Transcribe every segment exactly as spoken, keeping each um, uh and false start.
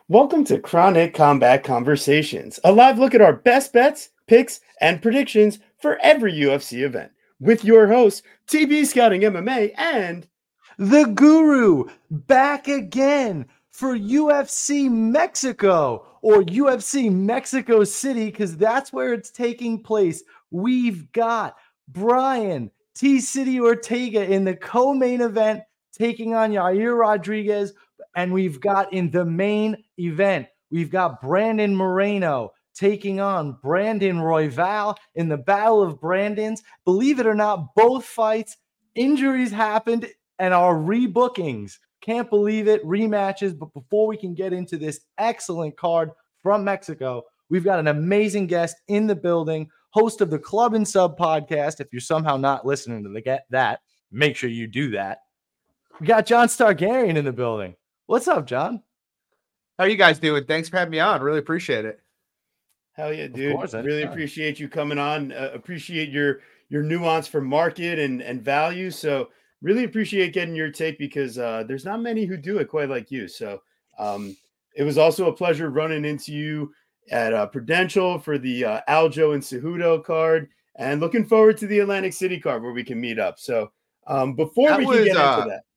Welcome to Chronic Combat Conversations, a live look at our best bets, picks, and predictions for every U F C event. With your hosts, T B Scouting M M A and The Guru, back again for U F C Mexico or U F C Mexico City, because that's where it's taking place. We've got Brian T City Ortega in the co-main event taking on Yair Rodriguez. And we've got in the main event, we've got Brandon Moreno taking on Brandon Royval in the Battle of Brandons. Believe it or not, both fights, injuries happened and our rebookings. Can't believe it. Rematches. But before we can get into this excellent card from Mexico, we've got an amazing guest in the building, host of the Club and Sub podcast. If you're somehow not listening to the get that, make sure you do that. We got John Stargarian in the building. What's up, John? How are you guys doing? Thanks for having me on. Really appreciate it. Hell yeah, dude. Course, really appreciate you coming on. Uh, appreciate your your nuance for market and, and value. So really appreciate getting your take because uh, there's not many who do it quite like you. So um, it was also a pleasure running into you at uh, Prudential for the uh, Aljo and Cejudo card, and looking forward to the Atlantic City card where we can meet up. So um, before that we was, can get uh, into that.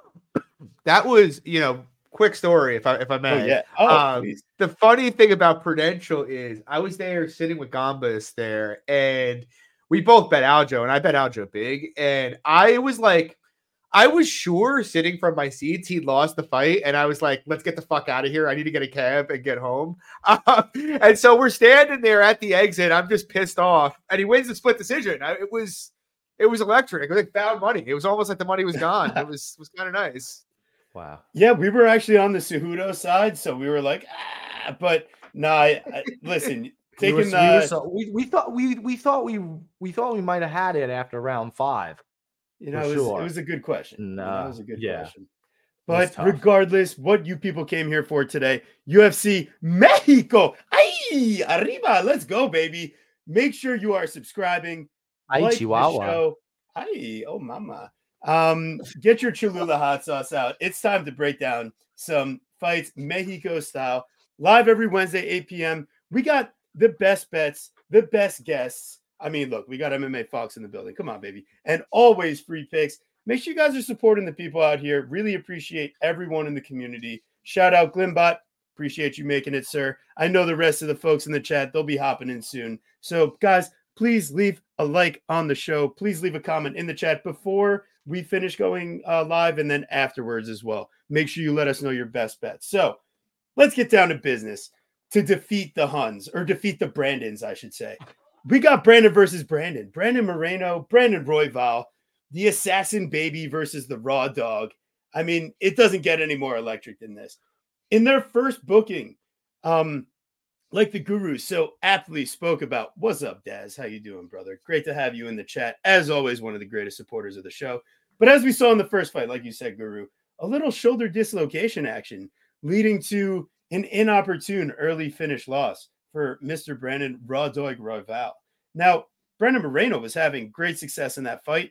That was, you know, quick story, if I if I may. Oh, yeah. Oh, um, please. The funny thing about Prudential is I was there sitting with Gambas there, and we both bet Aljo, and I bet Aljo big. And I was like, I was sure sitting from my seats he'd lost the fight, and I was like, let's get the fuck out of here. I need to get a cab and get home. Um, and so we're standing there at the exit. I'm just pissed off, and he wins the split decision. I, it was it was electric. It was like found money. It was almost like the money was gone. It was was kind of nice. Wow. Yeah, we were actually on the Cejudo side, so we were like, ah, but no, nah, I, I, listen, taking we, were, the we, were so, we, we thought we we thought we we thought we might have had it after round five. You know, it was, sure. it was a good question. No, you know, it was a good yeah. question. But regardless, what you people came here for today, U F C Mexico. Ay, arriba, let's go, baby. Make sure you are subscribing. Ay, like Chihuahua. the show. Ay, oh mama. Um, get your Cholula hot sauce out. It's time to break down some fights Mexico style. Live every Wednesday, eight p.m. We got the best bets, the best guests. I mean, look, we got M M A Fox in the building. Come on, baby. And always free picks. Make sure you guys are supporting the people out here. Really appreciate everyone in the community. Shout out Glimbot. Appreciate you making it, sir. I know the rest of the folks in the chat. They'll be hopping in soon. So, guys, please leave a like on the show. Please leave a comment in the chat before we finish going uh, live and then afterwards as well. Make sure you let us know your best bets. So let's get down to business to defeat the Huns, or defeat the Brandons, I should say. We got Brandon versus Brandon. Brandon Moreno, Brandon Royval, the assassin baby versus the raw dog. I mean, it doesn't get any more electric than this. In their first booking, um, like the Guru so aptly spoke about, what's up, Daz? How you doing, brother? Great to have you in the chat. As always, one of the greatest supporters of the show. But as we saw in the first fight, like you said, Guru, a little shoulder dislocation action leading to an inopportune early finish loss for Mister Brandon Raw Dog Royval. Now, Brandon Moreno was having great success in that fight.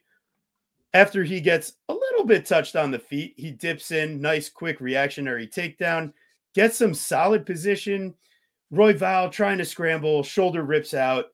After he gets a little bit touched on the feet, he dips in, nice, quick reactionary takedown, gets some solid position. Royval trying to scramble, shoulder rips out,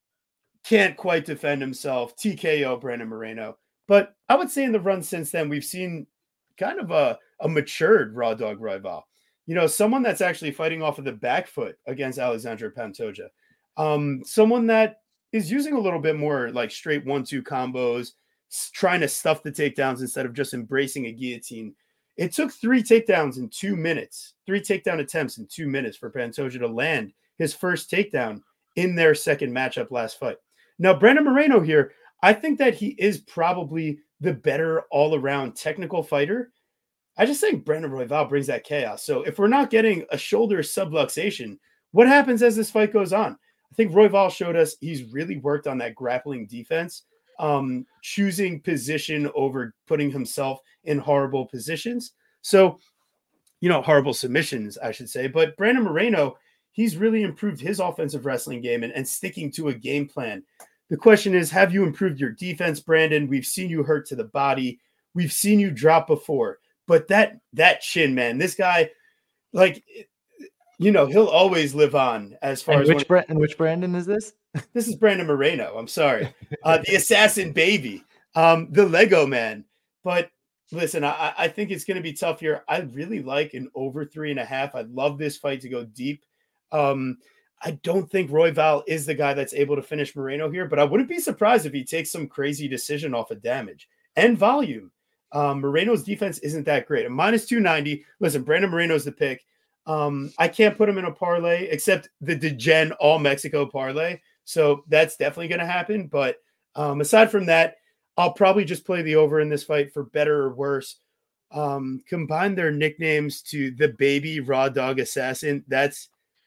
can't quite defend himself. T K O Brandon Moreno. But I would say in the run since then, we've seen kind of a, a matured Raw Dog Royval. You know, someone that's actually fighting off of the back foot against Alexandre Pantoja. Um, someone that is using a little bit more like straight one two combos, trying to stuff the takedowns instead of just embracing a guillotine. It took three takedowns in two minutes, three takedown attempts in two minutes for Pantoja to land his first takedown in their second matchup last fight. Now, Brandon Moreno here, I think that he is probably the better all-around technical fighter. I just think Brandon Royval brings that chaos. So if we're not getting a shoulder subluxation, what happens as this fight goes on? I think Royval showed us he's really worked on that grappling defense, um, choosing position over putting himself in horrible positions. So, you know, horrible submissions, I should say. But Brandon Moreno, he's really improved his offensive wrestling game and, and sticking to a game plan. The question is, have you improved your defense, Brandon? We've seen you hurt to the body. We've seen you drop before. But that that chin, man, this guy, like, you know, he'll always live on as far and as which one, brand and which Brandon is this? this is Brandon Moreno. I'm sorry. Uh, the assassin baby, um, the Lego man. But listen, I, I think it's going to be tough here. I really like an over three and a half. I'd love this fight to go deep. Um, I don't think Royval is the guy that's able to finish Moreno here, but I wouldn't be surprised if he takes some crazy decision off of damage and volume. Um, Moreno's defense isn't that great. At minus two ninety, listen, Brandon Moreno's the pick. Um, I can't put him in a parlay except the DeGen All Mexico parlay. So that's definitely going to happen. But um, aside from that, I'll probably just play the over in this fight for better or worse. Um, combine their nicknames to the baby raw dog assassin. That's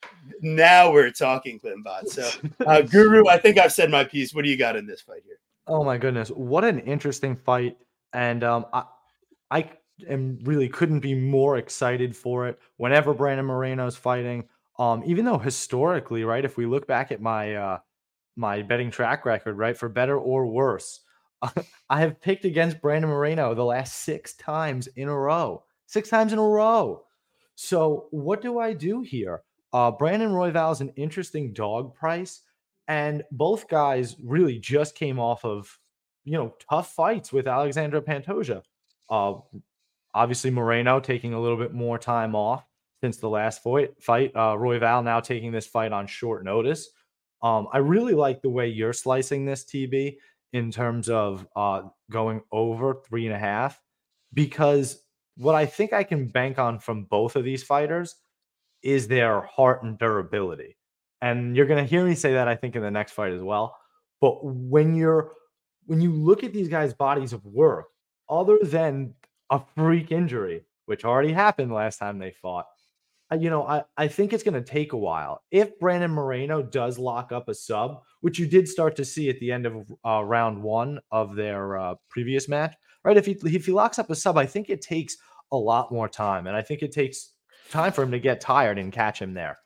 now we're talking, Klimbot. So, uh, Guru, I think I've said my piece. What do you got in this fight here? Oh my goodness, what an interesting fight! And um, I, I am really couldn't be more excited for it. Whenever Brandon Moreno's fighting, um, even though historically, right, if we look back at my uh, my betting track record, right, for better or worse, I have picked against Brandon Moreno the last six times in a row. Six times in a row. So what do I do here? Uh, Brandon Royval is an interesting dog price, and both guys really just came off of, you know, tough fights with Alexandre Pantoja. Uh, obviously, Moreno taking a little bit more time off since the last fight. fight. Uh, Royval now taking this fight on short notice. Um, I really like the way you're slicing this, T B, in terms of uh, going over three and a half, because what I think I can bank on from both of these fighters is their heart and durability. And you're going to hear me say that, I think, in the next fight as well. But when you're when you look at these guys' bodies of work, other than a freak injury, which already happened last time they fought, you know, I, I think it's going to take a while. If Brandon Moreno does lock up a sub, which you did start to see at the end of uh, round one of their uh, previous match, right? If he, if he locks up a sub, I think it takes a lot more time. And I think it takes time for him to get tired and catch him there.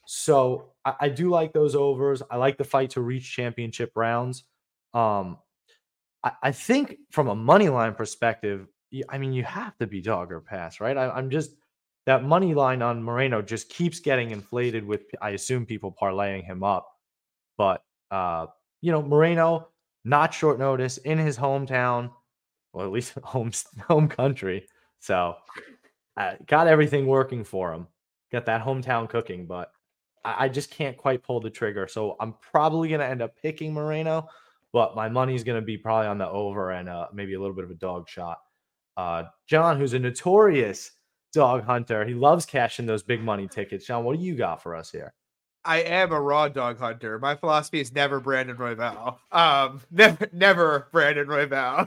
So I, I do like those overs. I like the fight to reach championship rounds. Um, I, I think from a money line perspective, I mean, you have to be dog or pass, right? I, I'm just... That money line on Moreno just keeps getting inflated with, I assume, people parlaying him up. But, uh, you know, Moreno, not short notice, in his hometown, or at least home, home country. So, uh, got everything working for him. Got that hometown cooking, but I, I just can't quite pull the trigger. So, I'm probably going to end up picking Moreno, but my money's going to be probably on the over and uh, maybe a little bit of a dog shot. Uh, John, who's a notorious dog hunter. He loves cashing those big money tickets. Sean, what do you got for us here? I am a raw dog hunter. My philosophy is never Brandon Royval. Um, never, never Brandon Royval.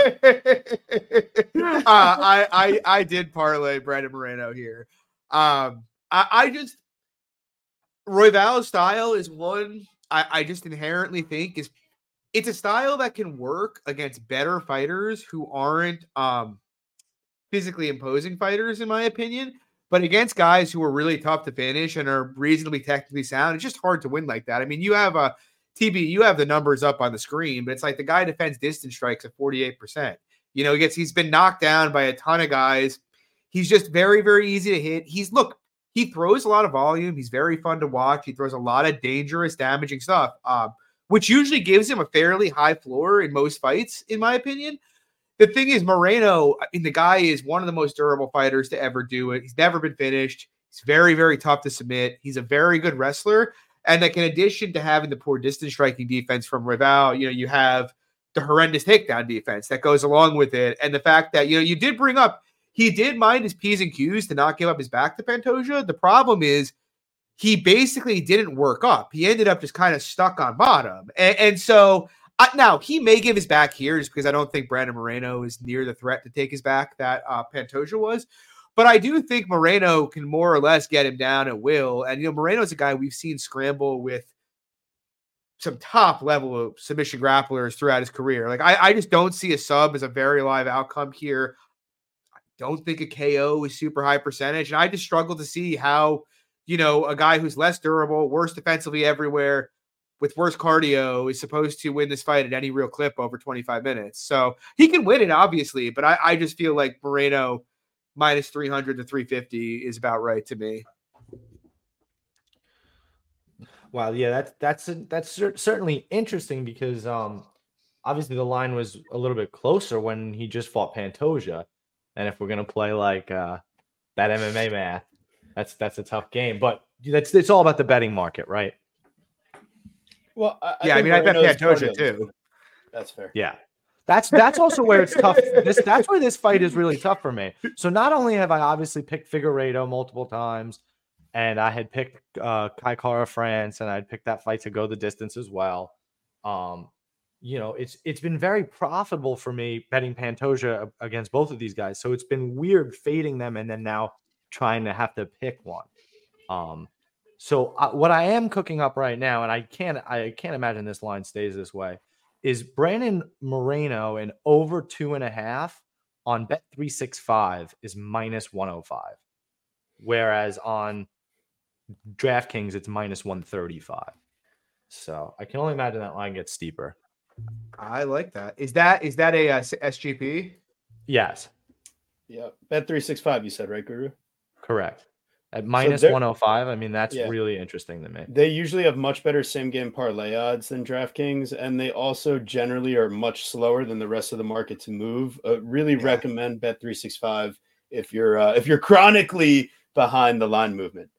uh, I, I, I did parlay Brandon Moreno here. Um, I, I just Royval's style is one I, I just inherently think is it's a style that can work against better fighters who aren't um. physically imposing fighters, in my opinion, but against guys who are really tough to finish and are reasonably technically sound, it's just hard to win like that. I mean, you have a T B, you have the numbers up on the screen, but it's like the guy defends distance strikes at forty-eight percent. You know, he gets, he's been knocked down by a ton of guys. He's just very, very easy to hit. He's look, he throws a lot of volume. He's very fun to watch. He throws a lot of dangerous, damaging stuff, um, which usually gives him a fairly high floor in most fights, in my opinion. The thing is, Moreno, I mean, the guy is one of the most durable fighters to ever do it. He's never been finished. He's very, very tough to submit. He's a very good wrestler. And like, in addition to having the poor distance striking defense from Royval, you know, you have the horrendous takedown defense that goes along with it. And the fact that, you know, you did bring up, he did mind his P's and Q's to not give up his back to Pantoja. The problem is he basically didn't work up. He ended up just kind of stuck on bottom. And, and so... Uh, now, he may give his back here just because I don't think Brandon Moreno is near the threat to take his back that uh, Pantoja was. But I do think Moreno can more or less get him down at will. And, you know, Moreno's a guy we've seen scramble with some top level of submission grapplers throughout his career. Like, I, I just don't see a sub as a very live outcome here. I don't think a K O is super high percentage. And I just struggle to see how, you know, a guy who's less durable, worse defensively everywhere, with worse cardio is supposed to win this fight at any real clip over twenty-five minutes. So he can win it, obviously, but I, I just feel like Moreno minus three hundred to three fifty is about right to me. Wow, yeah, that's that's that's cer- certainly interesting because um obviously the line was a little bit closer when he just fought Pantoja, and if we're gonna play like uh that M M A math, that's that's a tough game. But that's it's all about the betting market, right? Well, I, I Yeah, I think mean, I bet Moreno's part Pantoja of it. too. That's fair. Yeah. That's that's also where it's tough. This that's where this fight is really tough for me. So not only have I obviously picked Figueiredo multiple times, and I had picked uh, Kai Kara France, and I'd picked that fight to go the distance as well. Um, you know, it's it's been very profitable for me betting Pantoja against both of these guys. So it's been weird fading them, and then now trying to have to pick one. Um, so uh, what I am cooking up right now, and I can't I can't imagine this line stays this way, is Brandon Moreno in over two and a half on Bet three sixty-five is minus one oh five, whereas on DraftKings it's minus one thirty-five. So I can only imagine that line gets steeper. I like that. Is that is that a uh, S G P? Yes, Yeah. Bet three sixty-five, you said, right, Guru? correct. At minus they're- one oh five, I mean, that's Yeah. really interesting to me. They usually have much better same game parlay odds than DraftKings, and they also generally are much slower than the rest of the market to move. Uh, really Yeah. recommend Bet three sixty-five if you're uh, if you're chronically behind the line movement.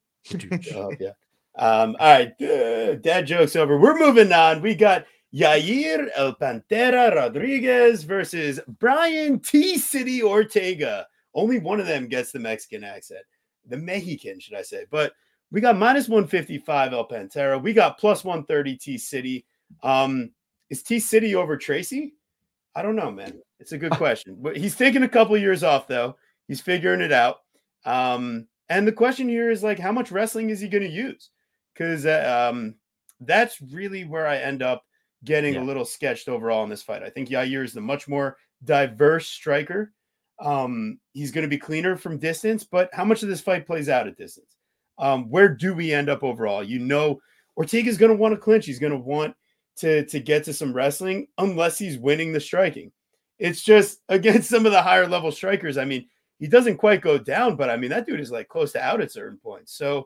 Oh, yeah. Um, all right, uh, dad jokes over. We're moving on. We got Yair El Pantera Rodriguez versus Brian T City Ortega. Only one of them gets the Mexican accent. The Mexican, should I say. But we got minus one fifty-five El Pantera. We got plus one thirty T City. Um, is T City over Tracy? I don't know, man. It's a good question. But he's taking a couple of years off, though. He's figuring it out. Um, and the question here is like, how much wrestling is he going to use? Because uh, um, that's really where I end up getting Yeah. a little sketched overall in this fight. I think Yair is the much more diverse striker. Um, he's going to be cleaner from distance, but how much of this fight plays out at distance? Um, where do we end up overall? You know, Ortega's going to want to clinch. He's going to want to, to get to some wrestling unless he's winning the striking. It's just against some of the higher level strikers. I mean, he doesn't quite go down, but I mean, that dude is like close to out at certain points. So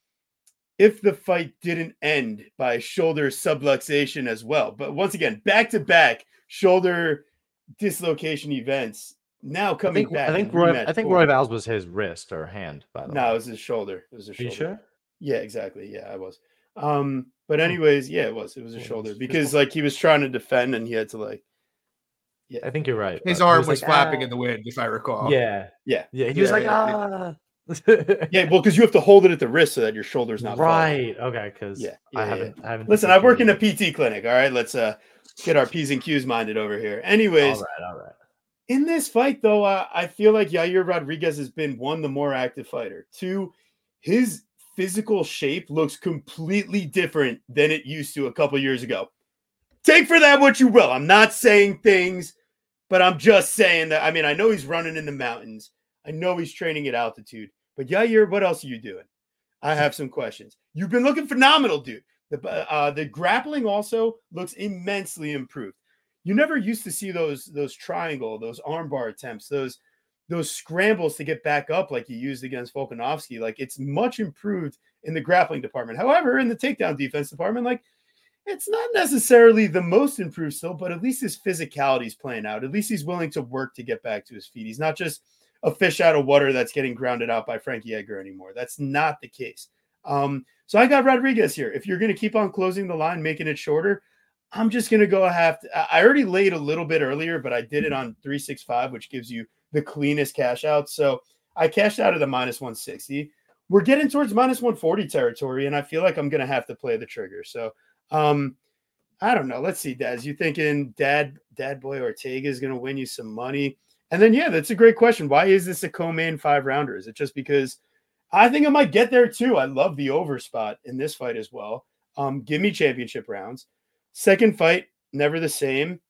if the fight didn't end by shoulder subluxation as well, but once again, back to back shoulder dislocation events, now I coming think back. I think in Roy, rematch I think form. Roy Val's was his wrist or hand, by the No, way. it was his shoulder. It was his Are you shoulder. sure? Yeah, exactly. Yeah, I was. Um, but anyways, yeah, it was. It was a Yeah, shoulder it's because just- like he was trying to defend and he had to like. Yeah, I think you're right. His but he arm was like, flapping "Ah." in the wind, if I recall. Yeah, yeah, yeah. He Yeah, was like, yeah, ah. yeah. Well, because you have to hold it at the wrist so that your shoulder's not falling. right. Okay, because Yeah, I yeah, haven't. I haven't. Listen, I work in a dislocated. P T clinic. All right, let's uh get our P's and Q's minded over here. All Anyways, right, all right. in this fight, though, uh, I feel like Yair Rodriguez has been one, the more active fighter. Two, his physical shape looks completely different than it used to a couple years ago. Take for that what you will. I'm not saying things, but I'm just saying that. I mean, I know he's running in the mountains. I know he's training at altitude. But Yair, what else are you doing? I have some questions. You've been looking phenomenal, dude. The uh, the grappling also looks immensely improved. You never used to see those those triangle, those armbar attempts, those those scrambles to get back up like you used against Volkanovski. Like it's much improved in the grappling department. However, in the takedown defense department, like it's not necessarily the most improved still, but at least his physicality is playing out. At least he's willing to work to get back to his feet. He's not just a fish out of water that's getting grounded out by Frankie Edgar anymore. That's not the case. Um, so I got Rodriguez here. If you're going to keep on closing the line, making it shorter, I'm just going to go half. I already laid a little bit earlier, but I did it on three sixty-five, which gives you the cleanest cash out. So I cashed out at the minus one sixty. We're getting towards minus one forty territory, and I feel like I'm going to have to play the trigger. So um, I don't know. Let's see, Daz. You thinking Dad, Dad Boy Ortega is going to win you some money? And then, yeah, that's a great question. Why is this a co-main five rounder? Is it just because I think I might get there too? I love the over spot in this fight as well. Um, give me championship rounds. Second fight, never the same.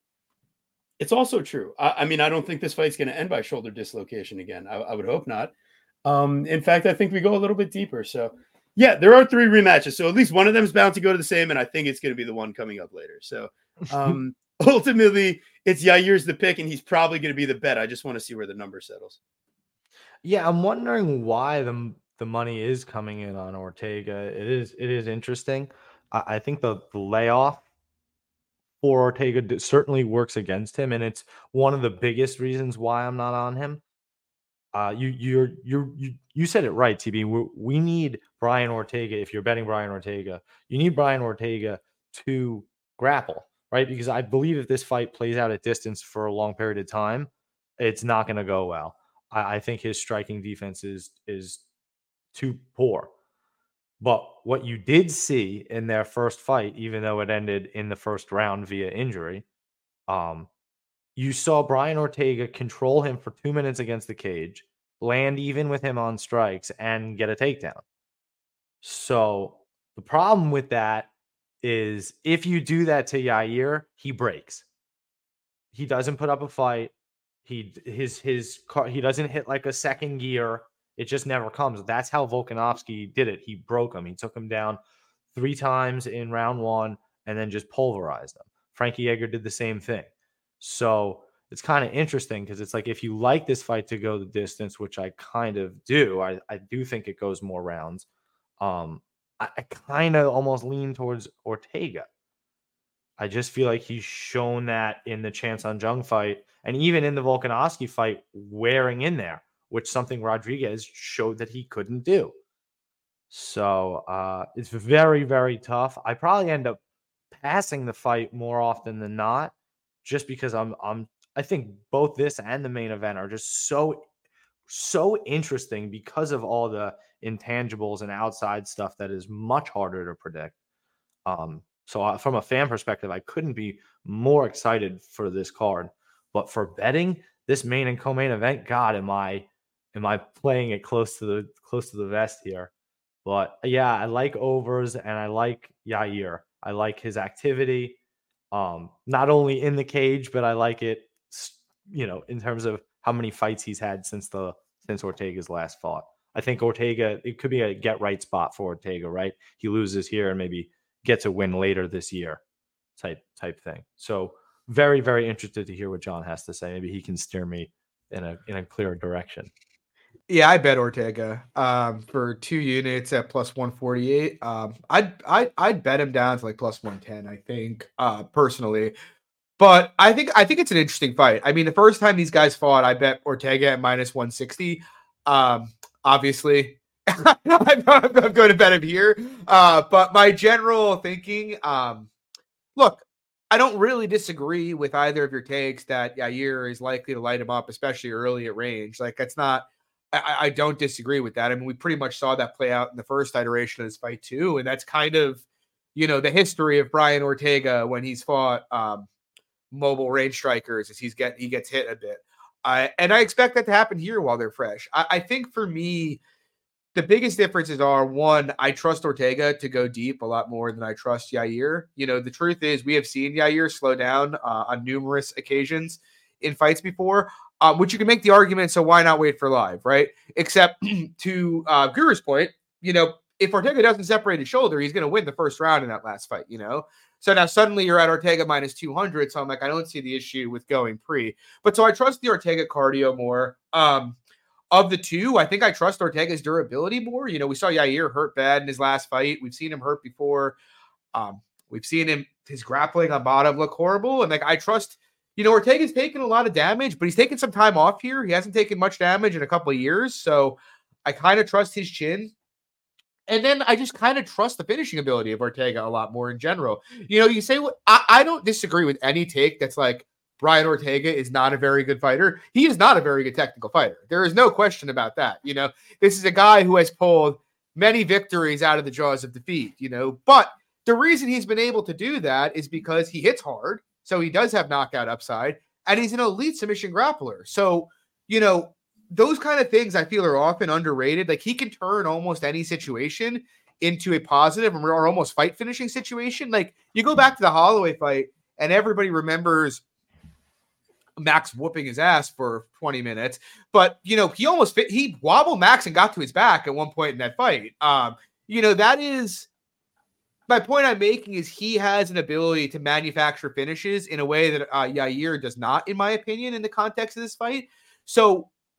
It's also true. I, I mean, I don't think this fight's going to end by shoulder dislocation again. I, I would hope not. Um, in fact, I think we go a little bit deeper. So, yeah, there are three rematches. So at least one of them is bound to go to the same, and I think it's going to be the one coming up later. So um, ultimately, it's Yair's the pick, and he's probably going to be the bet. I just want to see where the number settles. Yeah, I'm wondering why the the money is coming in on Ortega. It is it is interesting. I, I think the, the layoff for Ortega d- certainly works against him, and it's one of the biggest reasons why I'm not on him. Uh, you you're you you you said it right, T B. We, we need Brian Ortega. If you're betting Brian Ortega, you need Brian Ortega to grapple, right? Because I believe if this fight plays out at distance for a long period of time, it's not going to go well. I, I think his striking defense is is too poor. But what you did see in their first fight, even though it ended in the first round via injury, um, you saw Brian Ortega control him for two minutes against the cage, land even with him on strikes, and get a takedown. So the problem with that is if you do that to Yair, he breaks. He doesn't put up a fight. He his his car he doesn't hit like a second gear. It just never comes. That's how Volkanovski did it. He broke him. He took him down three times in round one and then just pulverized him. Frankie Edgar did the same thing. So it's kind of interesting because it's like if you like this fight to go the distance, which I kind of do, I, I do think it goes more rounds. Um, I, I kind of almost lean towards Ortega. I just feel like he's shown that in the Chan Sung Jung fight and even in the Volkanovski fight wearing in there, which something Rodriguez showed that he couldn't do. So uh, it's very, very tough. I probably end up passing the fight more often than not, just because I'm, I'm, I think both this and the main event are just so, so interesting because of all the intangibles and outside stuff that is much harder to predict. Um, so uh, from a fan perspective, I couldn't be more excited for this card. But for betting this main and co-main event, God, am I, am I playing it close to the close to the vest here? But yeah, I like overs and I like Yair. I like his activity, um, not only in the cage, but I like it, you know, in terms of how many fights he's had since the since Ortega's last fought. I think Ortega, it could be a get right spot for Ortega, right? He loses here and maybe gets a win later this year, type type thing. So very, very interested to hear what John has to say. Maybe he can steer me in a in a clearer direction. Yeah, I bet Ortega um, for two units at plus one forty-eight. Um, I'd, I'd I'd bet him down to like plus one ten, I think, uh, personally. But I think I think it's an interesting fight. I mean, the first time these guys fought, I bet Ortega at minus one sixty. Um, obviously, I'm, I'm going to bet him here. Uh, but my general thinking, um, look, I don't really disagree with either of your takes that Yair is likely to light him up, especially early at range. Like, that's not. I, I don't disagree with that. I mean, we pretty much saw that play out in the first iteration of this fight too, and that's kind of, you know, the history of Brian Ortega when he's fought um, mobile range strikers, as he's get he gets hit a bit, uh, and I expect that to happen here while they're fresh. I, I think for me, the biggest differences are, one, I trust Ortega to go deep a lot more than I trust Yair. You know, the truth is we have seen Yair slow down uh, on numerous occasions in fights before. Um, which you can make the argument, so why not wait for live, right? Except to uh, Guru's point, you know, if Ortega doesn't separate his shoulder, he's going to win the first round in that last fight, you know? So now suddenly you're at Ortega minus two hundred, so I'm like, I don't see the issue with going pre. But so I trust the Ortega cardio more. Um, of the two, I think I trust Ortega's durability more. You know, we saw Yair hurt bad in his last fight. We've seen him hurt before. Um, we've seen him, his grappling on bottom look horrible. And like, I trust... You know, Ortega's taken a lot of damage, but he's taken some time off here. He hasn't taken much damage in a couple of years. So I kind of trust his chin. And then I just kind of trust the finishing ability of Ortega a lot more in general. You know, you say, well, I, I don't disagree with any take that's like Brian Ortega is not a very good fighter. He is not a very good technical fighter. There is no question about that. You know, this is a guy who has pulled many victories out of the jaws of defeat, you know, but the reason he's been able to do that is because he hits hard. So he does have knockout upside, and he's an elite submission grappler. So, you know, those kind of things I feel are often underrated. Like, he can turn almost any situation into a positive or almost fight finishing situation. Like, you go back to the Holloway fight, and everybody remembers Max whooping his ass for twenty minutes. But, you know, he almost fit, he wobbled Max and got to his back at one point in that fight. Um, you know, that is... My point I'm making is he has an ability to manufacture finishes in a way that uh, Yair does not, in my opinion, in the context of this fight. So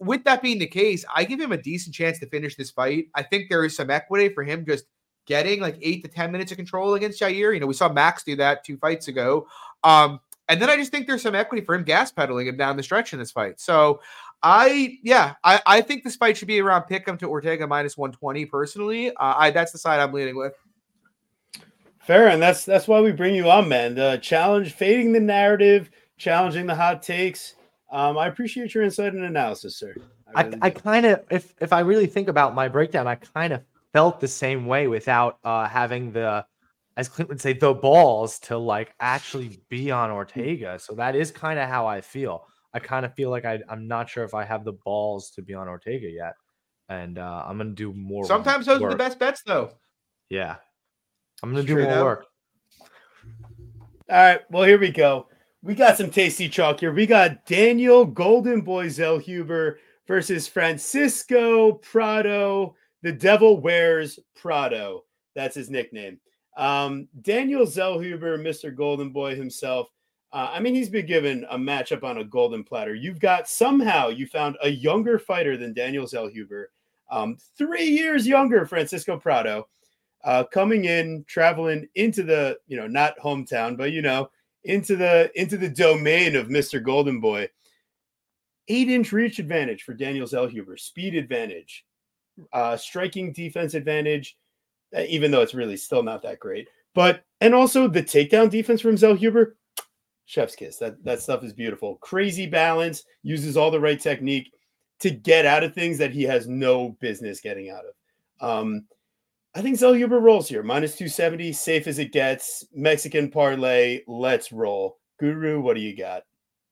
with that being the case, I give him a decent chance to finish this fight. I think there is some equity for him just getting like eight to ten minutes of control against Jair. You know, we saw Max do that two fights ago. Um, and then I just think there's some equity for him gas pedaling him down the stretch in this fight. So I, yeah, I, I think this fight should be around pick him to Ortega minus one twenty personally. Uh, I that's the side I'm leaning with. Fair, and that's that's why we bring you on, man. The challenge, fading the narrative, challenging the hot takes. Um, I appreciate your insight and analysis, sir. I, really I, I kind of, if if I really think about my breakdown, I kind of felt the same way without uh, having the, as Clint would say, the balls to like actually be on Ortega. So that is kind of how I feel. I kind of feel like I, I'm not sure if I have the balls to be on Ortega yet, and uh, I'm gonna do more. Sometimes those work. are the best bets, though. Yeah, I'm gonna do Straight more up. work. All right, well, here we go. We got some tasty chalk here. We got Daniel Golden Boy Zellhuber versus Francisco Prado. The Devil Wears Prado. That's his nickname. Um, Daniel Zellhuber, Mister Golden Boy himself. Uh, I mean, he's been given a matchup on a golden platter. You've got somehow you found a younger fighter than Daniel Zellhuber, um, three years younger, Francisco Prado, uh, coming in, traveling into the, you know, not hometown, but, you know, into the into the domain of Mister Golden Boy. Eight-inch reach advantage for Daniel Zellhuber, speed advantage, uh, striking defense advantage, even though it's really still not that great. But, and also the takedown defense from Zellhuber, chef's kiss. That, that stuff is beautiful. Crazy balance, uses all the right technique to get out of things that he has no business getting out of. Um, I think Zellhuber rolls here. minus two seventy, safe as it gets. Mexican parlay, let's roll. Guru, what do you got?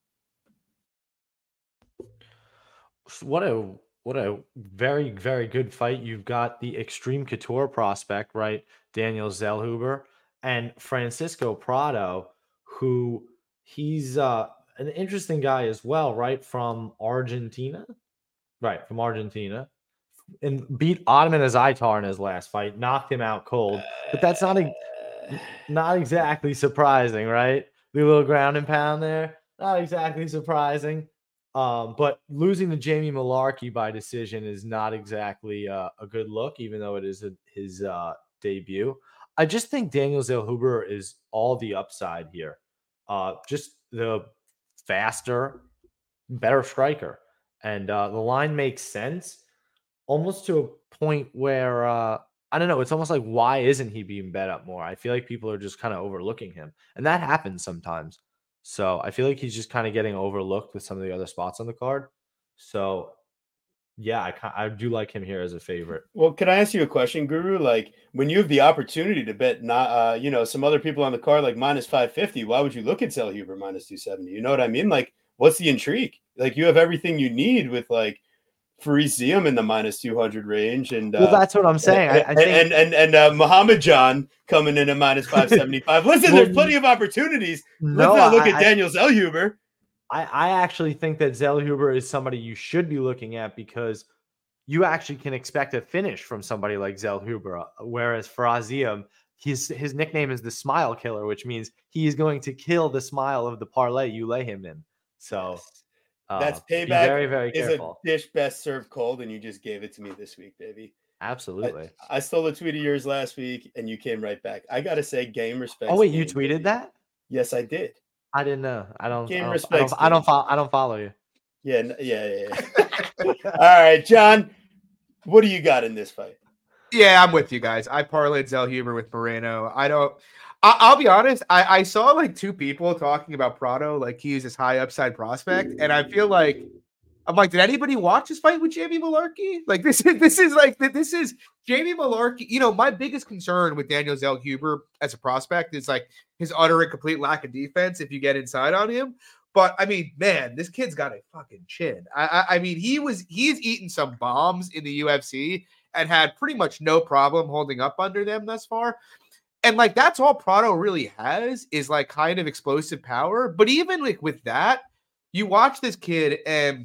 What a what a very, very good fight. You've got the Extreme Couture prospect, right? Daniel Zellhuber, and Francisco Prado, who he's uh, an interesting guy as well, right? From Argentina. Right, from Argentina. And beat Ottoman Azaitar in his last fight, knocked him out cold. But that's not a, not exactly surprising, right? The little ground and pound there, not exactly surprising. Um, but losing to Jamie Malarkey by decision is not exactly uh, a good look, even though it is a, his uh, debut. I just think Daniel Zellhuber is all the upside here. Uh, just the faster, better striker. And uh, the line makes sense. Almost to a point where, uh, I don't know, it's almost like, why isn't he being bet up more? I feel like people are just kind of overlooking him. And that happens sometimes. So I feel like he's just kind of getting overlooked with some of the other spots on the card. So, yeah, I, I do like him here as a favorite. Well, can I ask you a question, Guru? Like, when you have the opportunity to bet not, uh, you know, some other people on the card like minus five fifty, why would you look at Zellhuber minus two seventy? You know what I mean? Like, what's the intrigue? Like, you have everything you need with, like, Farisium in the minus two hundred range, and uh, well, that's what I'm saying. And I, I think, and and and uh, Muhammad John coming in at minus five seventy five. Listen, well, there's plenty of opportunities. No, Let's not look I, at Daniel Zellhuber. I, I actually think that Zellhuber is somebody you should be looking at because you actually can expect a finish from somebody like Zellhuber, whereas Farisium, his his nickname is the Smile Killer, which means he is going to kill the smile of the parlay you lay him in. So. Yes. Uh, That's payback. Very, very is careful. a dish best served cold, and you just gave it to me this week, baby. Absolutely. I, I stole a tweet of yours last week, and you came right back. I gotta say, game respect. Oh wait, you tweeted baby. that? Yes, I did. I didn't know. I don't. Game I don't, respects. I don't, I don't follow. I don't follow you. Yeah, yeah, yeah. yeah. All right, John. What do you got in this fight? Yeah, I'm with you guys. I parlayed Zellhuber with Moreno. I don't. I, I'll be honest. I, I saw like two people talking about Prado, like he's this high upside prospect, and I feel like I'm like, did anybody watch this fight with Jamie Malarkey? Like this is this is like this is Jamie Malarkey. You know, my biggest concern with Daniel Zellhuber as a prospect is like his utter and complete lack of defense. If you get inside on him. But I mean, man, this kid's got a fucking chin. I, I, I mean, he was he's eaten some bombs in the U F C and had pretty much no problem holding up under them thus far. And like that's all Prado really has is like kind of explosive power. But even like with that, you watch this kid and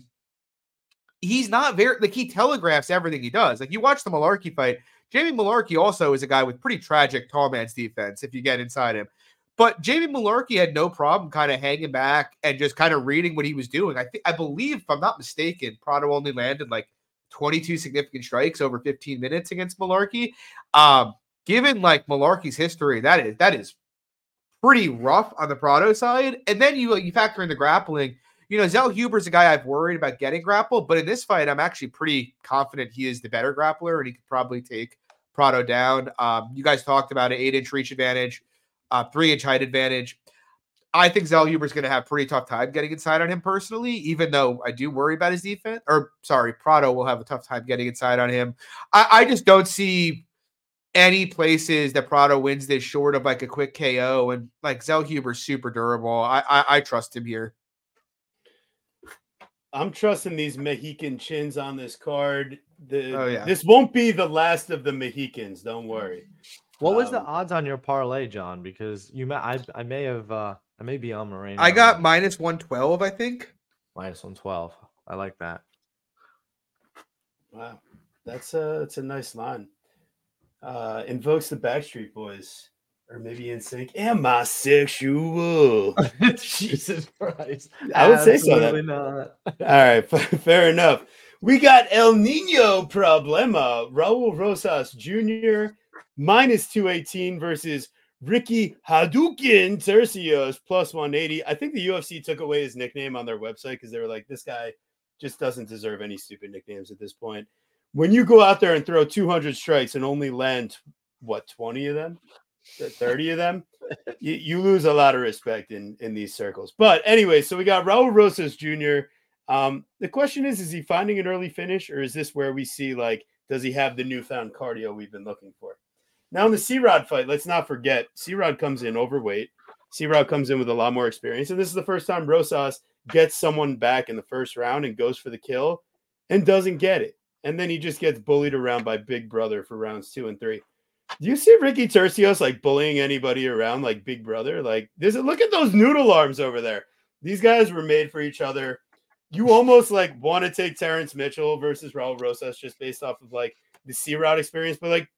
he's not very like he telegraphs everything he does. Like you watch the Malarkey fight. Jamie Malarkey also is a guy with pretty tragic tall man's defense if you get inside him. But Jamie Mullarkey had no problem kind of hanging back and just kind of reading what he was doing. I think I believe, if I'm not mistaken, Prado only landed like twenty-two significant strikes over fifteen minutes against Mullarkey. Um, given like Mullarkey's history, that is that is pretty rough on the Prado side. And then you you factor in the grappling. You know, Zell Huber's a guy I've worried about getting grappled, but in this fight, I'm actually pretty confident he is the better grappler, and he could probably take Prado down. Um, you guys talked about an eight-inch reach advantage, uh, three-inch height advantage. I think Zell Huber's going to have a pretty tough time getting inside on him personally, even though I do worry about his defense. Or, sorry, Prado will have a tough time getting inside on him. I, I just don't see any places that Prado wins this short of like a quick K O, and like Zell Huber's super durable. I, I, I trust him here. I'm trusting these Mohican chins on this card. The, oh, yeah. This won't be the last of the Mohicans. Don't worry. What was um, the odds on your parlay, John? Because you may, I, I may have, uh, I may be on Moreno. I got minus one twelve, I think. Minus one twelve. I like that. Wow, that's a that's a nice line. Uh, invokes the Backstreet Boys. Or maybe in sync. Am I sexual? Jesus Christ. I would say so. Absolutely not. All right, fair enough. We got El Nino Problema. Raul Rosas Junior minus two eighteen versus Ricky Hadouken Tercios plus one eighty. I think the U F C took away his nickname on their website because they were like, this guy just doesn't deserve any stupid nicknames at this point. When you go out there and throw two hundred strikes and only land, what, twenty of them? thirty of them, you, you lose a lot of respect in, in these circles. But anyway, so we got Raul Rosas Junior Um, the question is, is he finding an early finish, or is this where we see, like, does he have the newfound cardio we've been looking for? Now in the C-Rod fight, let's not forget, C-Rod comes in overweight. C-Rod comes in with a lot more experience. And this is the first time Rosas gets someone back in the first round and goes for the kill and doesn't get it. And then he just gets bullied around by Big Brother for rounds two and three. Do you see Ricky Tercios like bullying anybody around like Big Brother? Like, there's a, look at those noodle arms over there. These guys were made for each other. You almost like want to take Terrence Mitchell versus Raul Rosas just based off of like the C-Rod experience, but like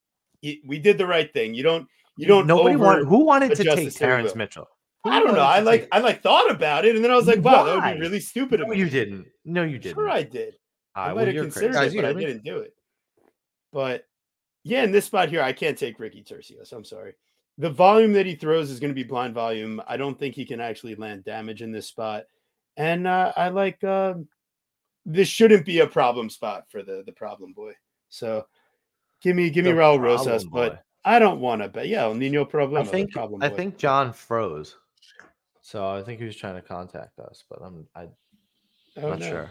we did the right thing. You don't, you don't. Nobody wanted. Who wanted to take Terrence will. Mitchell? Who I don't know. I like, take... I like thought about it, and then I was like, wow, Why? that would be really stupid of no, me. You didn't. No, you didn't. Sure, I did. Right, I might well, have considered crazy. it, but I didn't do it. But yeah, in this spot here, I can't take Ricky Tercios. I'm sorry. The volume that he throws is going to be blind volume. I don't think he can actually land damage in this spot. And uh, I like uh, this shouldn't be a problem spot for the, the problem boy. So give me give me the Raul Rosas, boy. But I don't want to bet. Yeah, El Nino Problema. I think problem I boy. think John froze. So I think he was trying to contact us, but I'm I, I'm oh, not no. sure.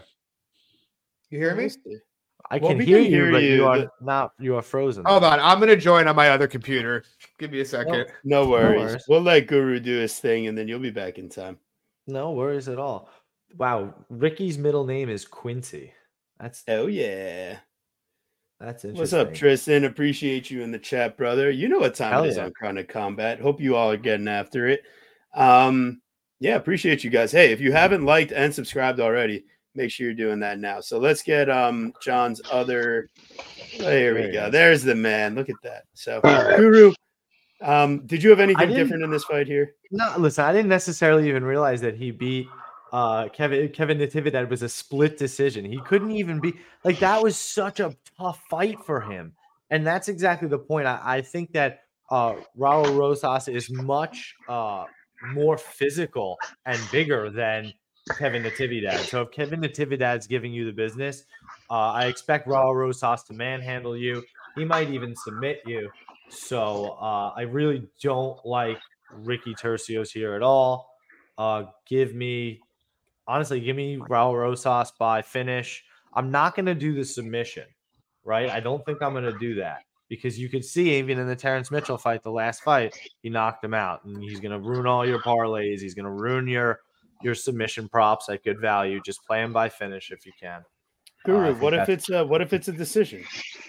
You hear me? I well, can, we hear, can you, hear but you, you are but... not. You are frozen. Hold on, I'm gonna join on my other computer. Give me a second. No, no, worries. no worries. We'll let Guru do his thing, and then you'll be back in time. No worries at all. Wow, Ricky's middle name is Quincy. That's oh yeah. That's interesting. What's up, Tristan? Appreciate you in the chat, brother. You know what time Hell it is yeah. on Chronic Combat. Hope you all are getting after it. Um, yeah, appreciate you guys. Hey, if you haven't liked and subscribed already, make sure you're doing that now. So let's get um John's other. There we go. There's the man. Look at that. So Guru, um, did you have anything different in this fight here? No, listen, I didn't necessarily even realize that he beat uh Kevin Kevin Natividad was a split decision. He couldn't even be like that was such a tough fight for him. And that's exactly the point. I, I think that uh Raul Rosas is much uh more physical and bigger than Kevin Natividad. So if Kevin Natividad's giving you the business, uh, I expect Raul Rosas to manhandle you. He might even submit you. So uh, I really don't like Ricky Tercios here at all. Uh, give me, honestly, give me Raul Rosas by finish. I'm not going to do the submission, right? I don't think I'm going to do that because you could see even in the Terrence Mitchell fight, the last fight, he knocked him out, and he's going to ruin all your parlays. He's going to ruin your your submission props at good value. Just play him by finish if you can. Guru, uh, what if it's a, what if it's a decision?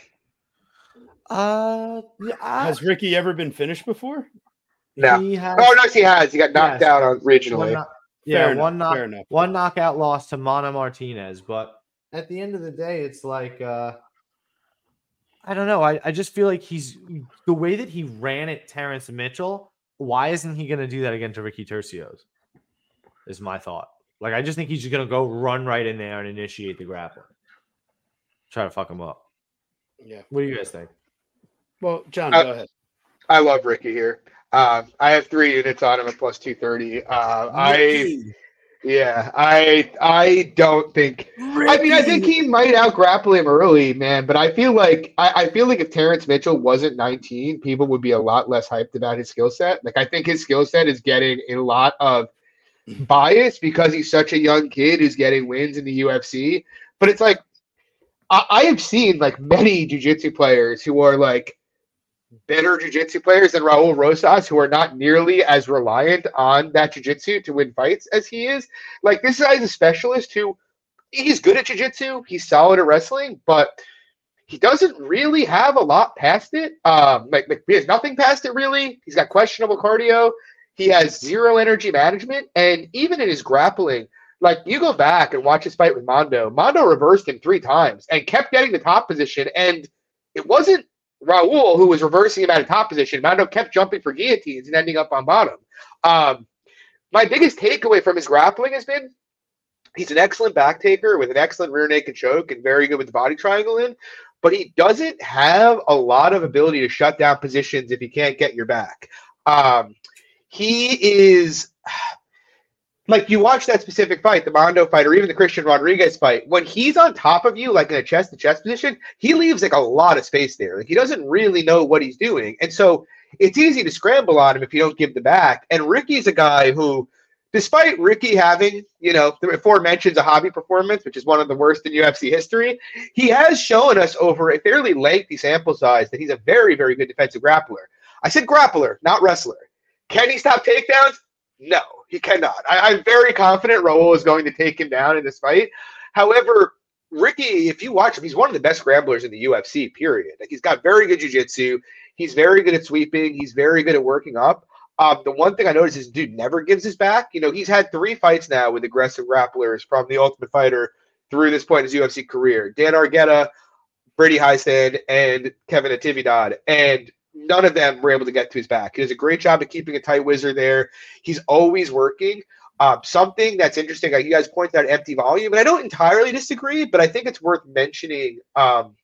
Uh, yeah, I, has Ricky ever been finished before? No. He has, oh no, he has. He got knocked yes, out originally. One, yeah, fair one enough, knock, one knockout loss to Mana Martinez. But at the end of the day, it's like uh, I don't know. I, I just feel like he's the way that he ran at Terrence Mitchell why isn't he going to do that again to Ricky Tercios? Is my thought. Like, I just think he's just going to go run right in there and initiate the grappling. Try to fuck him up. Yeah. What do you guys think? Well, John, Uh, go ahead. I love Ricky here. Uh, I have three units on him at plus two thirty. Uh, I yeah, I I don't think. Ricky. I mean, I think he might out grapple him early, man. But I feel like I, I feel like if Terrence Mitchell wasn't nineteen, people would be a lot less hyped about his skill set. Like I think his skill set is getting a lot of bias because he's such a young kid who's getting wins in the U F C. But it's like I, I have seen like many jiu-jitsu players who are like better jiu-jitsu players than Raul Rosas who are not nearly as reliant on that jiu-jitsu to win fights as he is. Like this guy's a specialist who he's good at jiu-jitsu, he's solid at wrestling, but he doesn't really have a lot past it. Um, like, like he has nothing past it really. He's got questionable cardio. He has zero energy management, and even in his grappling, like you go back and watch his fight with Mondo. Mondo reversed him three times and kept getting the top position, and it wasn't Raul who was reversing him out of top position. Mondo kept jumping for guillotines and ending up on bottom. Um, my biggest takeaway from his grappling has been he's an excellent back taker with an excellent rear naked choke and very good with the body triangle in, but he doesn't have a lot of ability to shut down positions if he can't get your back. Um, he is like you watch that specific fight, the Mondo fight, or even the Christian Rodriguez fight. When he's on top of you, like in a chest to chest position, he leaves like a lot of space there. Like he doesn't really know what he's doing, and so it's easy to scramble on him if you don't give the back. And Ricky's a guy who, despite Ricky having, you know, the aforementioned a hobby performance, which is one of the worst in U F C history, he has shown us over a fairly lengthy sample size that he's a very, very good defensive grappler. I said grappler, not wrestler. Can he stop takedowns? No, he cannot. I, I'm very confident Raul is going to take him down in this fight. However, Ricky, if you watch him, he's one of the best scramblers in the U F C, period. Like, he's got very good jiu-jitsu. He's very good at sweeping. He's very good at working up. Um, the one thing I noticed is dude never gives his back. You know, he's had three fights now with aggressive grapplers from the Ultimate Fighter through this point in his U F C career. Dan Argueta, Brady Heistand, and Kevin Natividad. And none of them were able to get to his back. He does a great job of keeping a tight whizzer there. He's always working. Um, something that's interesting, like you guys pointed out empty volume, and I don't entirely disagree, but I think it's worth mentioning. Um,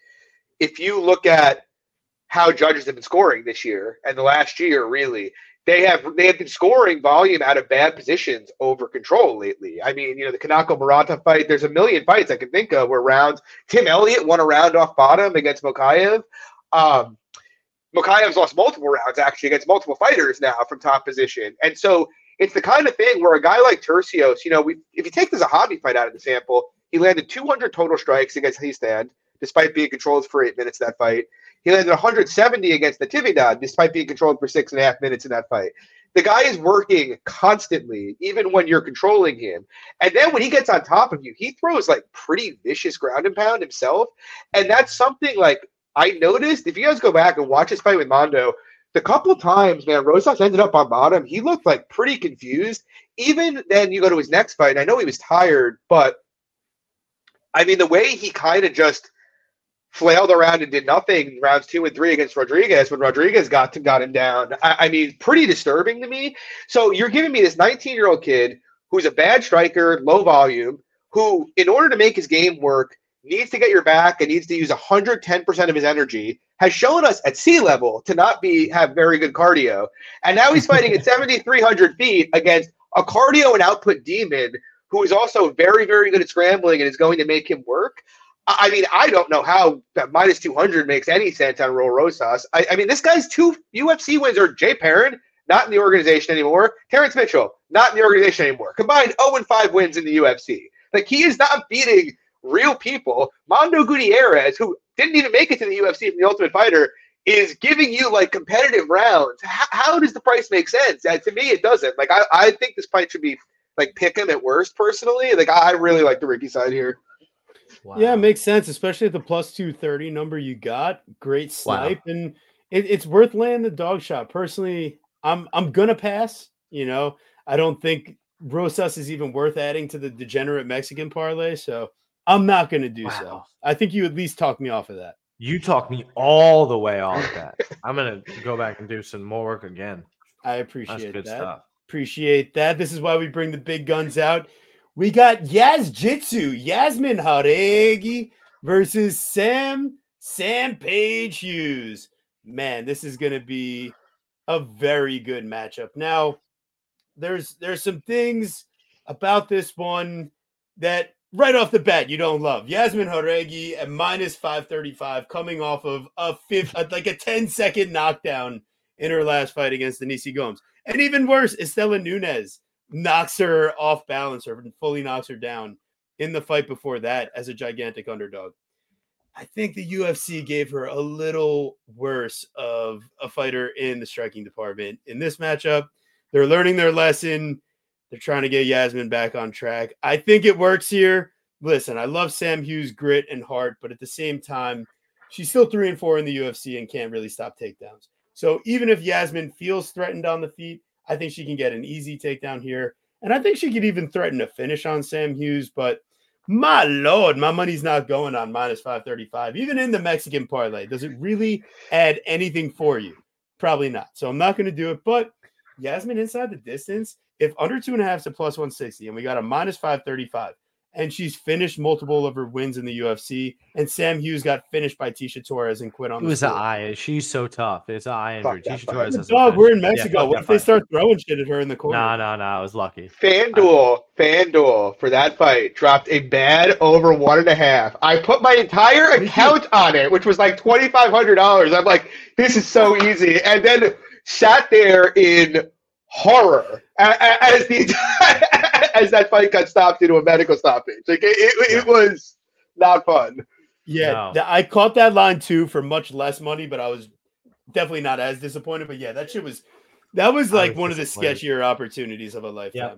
if you look at how judges have been scoring this year and the last year, really, they have they have been scoring volume out of bad positions over control lately. I mean, you know, the Kanako Murata fight, there's a million fights I can think of where rounds, Tim Elliott won a round off bottom against Mokaev. Um, Mokaev's lost multiple rounds, actually, against multiple fighters now from top position. And so it's the kind of thing where a guy like Tercios, you know, we, if you take this a hobby fight out of the sample, he landed two hundred total strikes against Heistand, despite being controlled for eight minutes that fight. He landed one hundred seventy against Natividad, despite being controlled for six and a half minutes in that fight. The guy is working constantly, even when you're controlling him. And then when he gets on top of you, he throws like pretty vicious ground and pound himself. And that's something like I noticed, if you guys go back and watch his fight with Mondo, the couple times, man, Rosas ended up on bottom. He looked like pretty confused. Even then you go to his next fight, and I know he was tired, but I mean, the way he kind of just flailed around and did nothing in rounds two and three against Rodriguez when Rodriguez got to, got him down, I, I mean, pretty disturbing to me. So you're giving me this nineteen-year-old kid who's a bad striker, low volume, who, in order to make his game work, needs to get your back and needs to use one hundred ten percent of his energy, has shown us at sea level to not be have very good cardio. And now he's fighting at seventy-three hundred feet against a cardio and output demon who is also very, very good at scrambling and is going to make him work. I mean, I don't know how that minus two hundred makes any sense on Raul Rosas. I, I mean, this guy's two U F C wins are Jay Perrin, not in the organization anymore. Terrence Mitchell, not in the organization anymore. Combined oh and five wins in the U F C. Like, he is not beating real people. Mondo Gutierrez, who didn't even make it to the U F C from the Ultimate Fighter, is giving you like competitive rounds. How, how does the price make sense? Uh, to me, it doesn't. Like, I, I think this fight should be like pick him at worst personally. Like, I really like the Ricky side here. Wow. Yeah, it makes sense, especially at the plus two thirty number you got. Great snipe, Wow. and it, it's worth laying the dog shot. Personally, I'm I'm gonna pass. You know, I don't think Rosas is even worth adding to the degenerate Mexican parlay, so I'm not gonna do Wow. so. I think you at least talk me off of that. You talked me all the way off that. I'm gonna go back and do some more work again. I appreciate good that. stuff. Appreciate that. This is why we bring the big guns out. We got Yaz Jitsu, Yasmin Jauregui versus Sam Sam Page Hughes. Man, this is going to be a very good matchup. Now, there's there's some things about this one that right off the bat you don't love. Yasmin Jauregui at minus five thirty-five, coming off of a fifth, like a ten second knockdown in her last fight against Denise Gomes. And even worse, Estela Nunes knocks her off balance or fully knocks her down in the fight before that as a gigantic underdog. I think the U F C gave her a little worse of a fighter in the striking department in this matchup. They're learning their lesson. They're trying to get Yasmin back on track. I think it works here. Listen, I love Sam Hughes' grit and heart, but at the same time, she's still three and four in the U F C and can't really stop takedowns. So even if Yasmin feels threatened on the feet, I think she can get an easy takedown here. And I think she could even threaten a finish on Sam Hughes. But my Lord, my money's not going on minus five thirty-five. Even in the Mexican parlay, does it really add anything for you? Probably not. So I'm not going to do it. But Yasmin inside the distance, if under two and a half is a plus one sixty, and we got a minus five thirty-five, and she's finished multiple of her wins in the U F C, and Sam Hughes got finished by Tisha Torres and quit on it the was an sport. eye. She's so tough. It's an eye injury. Fuck that Tisha fight. Torres has Dog, we're in Mexico. Yeah, what if they start throwing shit at her in the corner? No, no, no. I was lucky. FanDuel, FanDuel for that fight dropped a bad over one and a half. I put my entire Me account on it, which was like twenty-five hundred dollars. I'm like, this is so easy. And then sat there in horror as the as that fight got stopped into a medical stoppage. Like it, it, it was not fun. Yeah, No. th- I caught that line too for much less money, but I was definitely not as disappointed. But yeah, that shit was that was I like was one of the disappointed. sketchier opportunities of a lifetime.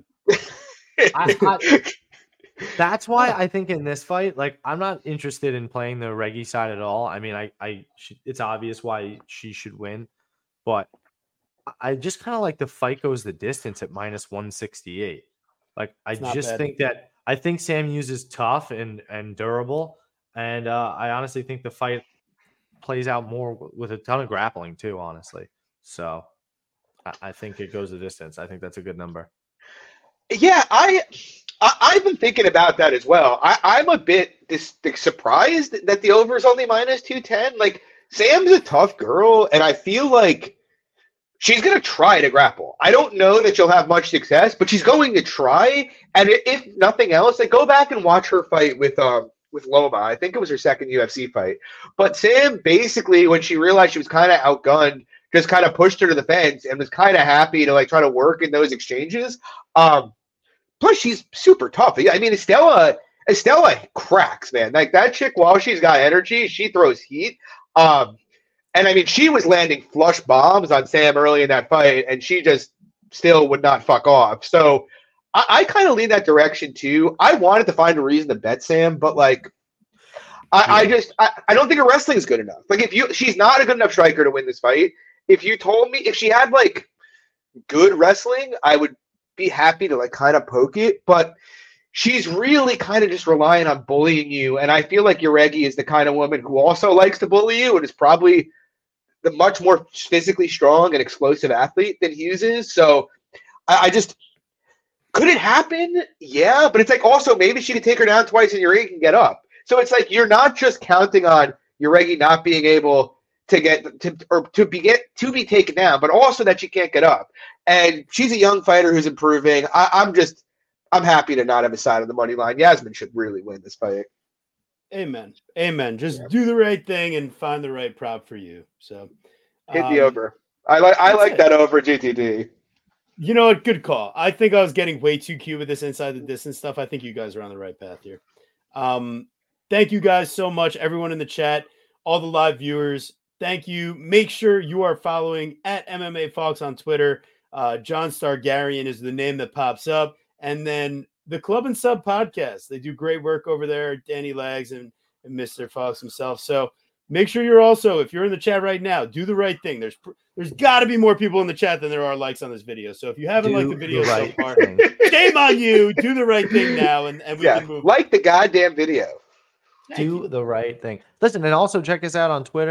I, I, that's why I think in this fight, like, I'm not interested in playing the Reggie side at all. I mean, I, I, she, it's obvious why she should win, but I just kind of like the fight goes the distance at minus one sixty-eight. Like, I It's not just bad. think that I think Sam Hughes is tough and and durable, and uh, I honestly think the fight plays out more w- with a ton of grappling too. Honestly, so I, I think it goes the distance. I think that's a good number. Yeah, I, I I've been thinking about that as well. I, I'm a bit dis, surprised that the over is only minus two ten. Like Sam's a tough girl, and I feel like she's gonna try to grapple. I don't know that she'll have much success, but she's going to try. And i- if nothing else, like go back and watch her fight with um with Loma. I think it was her second U F C fight. But Sam basically, when she realized she was kind of outgunned, just kind of pushed her to the fence and was kind of happy to like try to work in those exchanges. Um, plus she's super tough. I mean, Estella, Estella cracks, man. Like that chick, while she's got energy, she throws heat. Um, and I mean, she was landing flush bombs on Sam early in that fight, and she just still would not fuck off. So I, I kind of lean that direction too. I wanted to find a reason to bet Sam, but like, I, I just I, I don't think her wrestling is good enough. Like if you, she's not a good enough striker to win this fight. If you told me if she had like good wrestling, I would be happy to like kind of poke it, but she's really kind of just relying on bullying you. And I feel like Jauregui is the kind of woman who also likes to bully you and is probably the much more physically strong and explosive athlete than Hughes is. So I, I just, could it happen? Yeah, but it's like also maybe she could take her down twice and Jauregui can get up. So it's like you're not just counting on Jauregui not being able to get to or to be get to be taken down, but also that she can't get up. And she's a young fighter who's improving. I, I'm just I'm happy to not have a side on the money line. Yasmin should really win this fight. Amen. Amen. Just Yeah. do the right thing and find the right prop for you. So Hit um, the over. I like I that's like it. that over G T D. You know what? Good call. I think I was getting way too cute with this inside the distance stuff. I think you guys are on the right path here. Um, thank you guys so much, everyone in the chat, all the live viewers. Thank you. Make sure you are following at M M A Fox on Twitter. Uh, John Stargarian is the name that pops up. And then the Club and Sub podcast. They do great work over there. Danny Lags and, and Mister Fox himself. So make sure you're also, if you're in the chat right now, do the right thing. There's there's got to be more people in the chat than there are likes on this video. So if you haven't Do liked the video the right so far, thing. shame on you. Do the right thing now, and, and we Yeah, can move. like the goddamn video. Thank Do you. the right thing. Listen, and also check us out on Twitter,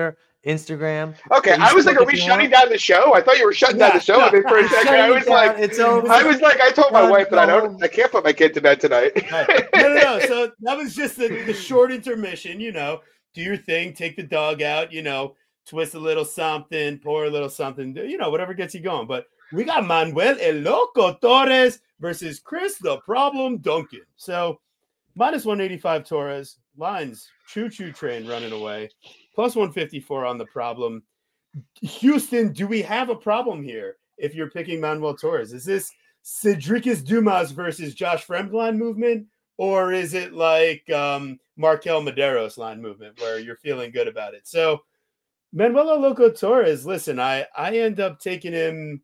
Instagram. Okay, I was like, Facebook are we if you shutting want. down the show? I thought you were shutting Yeah, down the show. no, I think for a second, I Shutting was it down, like, it's over. I was like, I told my Done, wife that I go don't, home. I can't put my kid to bed tonight. Right. No, no, no. So that was just the, the short intermission. You know, do your thing, take the dog out. You know, twist a little something, pour a little something. You know, whatever gets you going. But we got Manuel El Loco Torres versus Chris the Problem Duncan. So minus one eighty-five Torres, lines choo choo train running away, plus one fifty-four on the Problem. Houston, do we have a problem here if you're picking Manuel Torres? Is this Cedricus Dumas versus Josh Fremd line movement, or is it like um, Markel Medeiros line movement where you're feeling good about it? So Manuel Loco Torres, listen, I, I end up taking him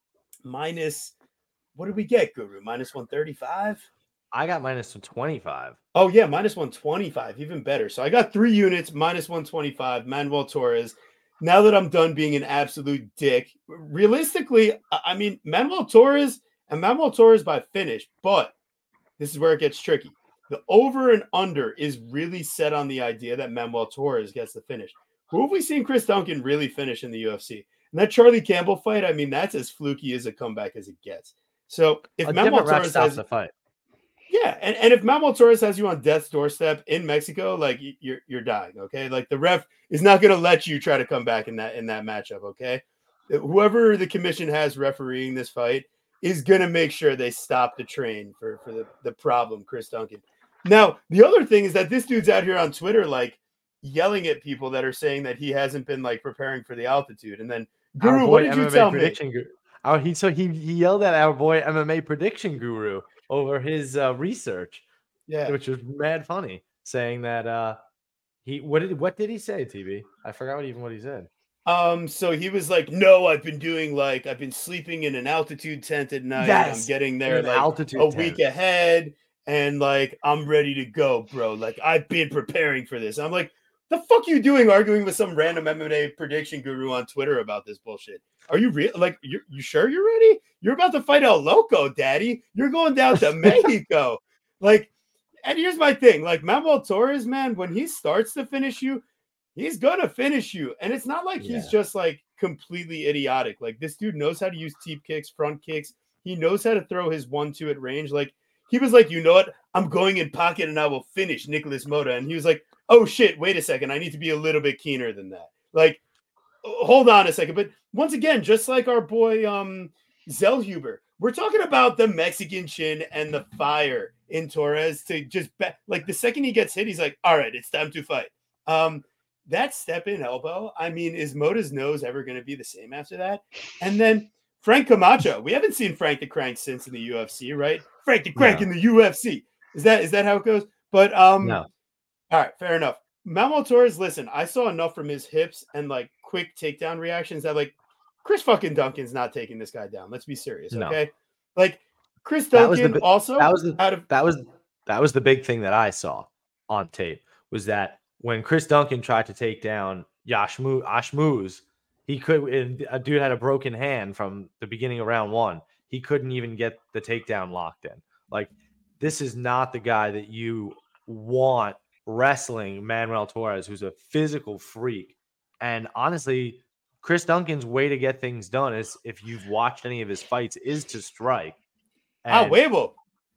minus, what did we get, Guru? minus one thirty-five? I got minus one twenty-five. Oh, yeah, minus one twenty-five, even better. So I got three units, minus one twenty-five, Manuel Torres. Now that I'm done being an absolute dick, realistically, I mean, Manuel Torres and Manuel Torres by finish, but this is where it gets tricky. The over and under is really set on the idea that Manuel Torres gets the finish. Who have we seen Chris Duncan really finish in the U F C? And that Charlie Campbell fight, I mean, that's as fluky as a comeback as it gets. So if A Manuel different ref Torres stops has the fight. Yeah, and, and if Manuel Torres has you on death's doorstep in Mexico, like you're you're dying, okay? Like the ref is not going to let you try to come back in that in that matchup, okay? Whoever the commission has refereeing this fight is going to make sure they stop the train for for the, the problem, Chris Duncan. Now, the other thing is that this dude's out here on Twitter like yelling at people that are saying that he hasn't been like preparing for the altitude. And then Guru, Our what boy did M you M A tell me? prediction guru. Oh, he so he he yelled at our boy M M A prediction guru over his uh, research, Yeah. which was mad funny, saying that uh he what did what did he say, T B? I forgot what even what he said. Um, so he was like, no, I've been doing like I've been sleeping in an altitude tent at night. Yes, I'm getting in there an like altitude a tent. week ahead, and like I'm ready to go, bro. Like I've been preparing for this. I'm like, the fuck you doing arguing with some random M M A prediction guru on Twitter about this bullshit? Are you real? Like, you you sure you're ready? You're about to fight El Loco, daddy. You're going down to Mexico. Like, and here's my thing. Like, Manuel Torres, man, when he starts to finish you, he's gonna finish you. And it's not like Yeah. he's just like completely idiotic. Like, this dude knows how to use teep kicks, front kicks. He knows how to throw his one two at range. Like, he was like, you know what? I'm going in pocket and I will finish Nicholas Mota. And he was like, oh shit, wait a second. I need to be a little bit keener than that. Like, hold on a second. But once again, just like our boy um Zellhuber, we're talking about the Mexican chin and the fire in Torres to just bet. Like the second he gets hit, he's like, all right, it's time to fight. Um, that step in elbow, I mean, is Mota's nose ever going to be the same after that? And then Frank Camacho, we haven't seen Frank the Crank since in the U F C, right? Frank the Crank No. in the U F C. Is that is that how it goes? But um, No. all right, fair enough. Manuel Torres, listen, I saw enough from his hips and like quick takedown reactions that like Chris fucking Duncan's not taking this guy down. Let's be serious, No. okay? Like Chris That was the Duncan bi- also that was the- out of That was that was the big thing that I saw on tape was that when Chris Duncan tried to take down Yashmu Ashmuz, he could and a dude had a broken hand from the beginning of round one. He couldn't even get the takedown locked in. Like, this is not the guy that you want wrestling Manuel Torres, who's a physical freak. And honestly, Chris Duncan's way to get things done is, if you've watched any of his fights, is to strike. ah, And Weibo.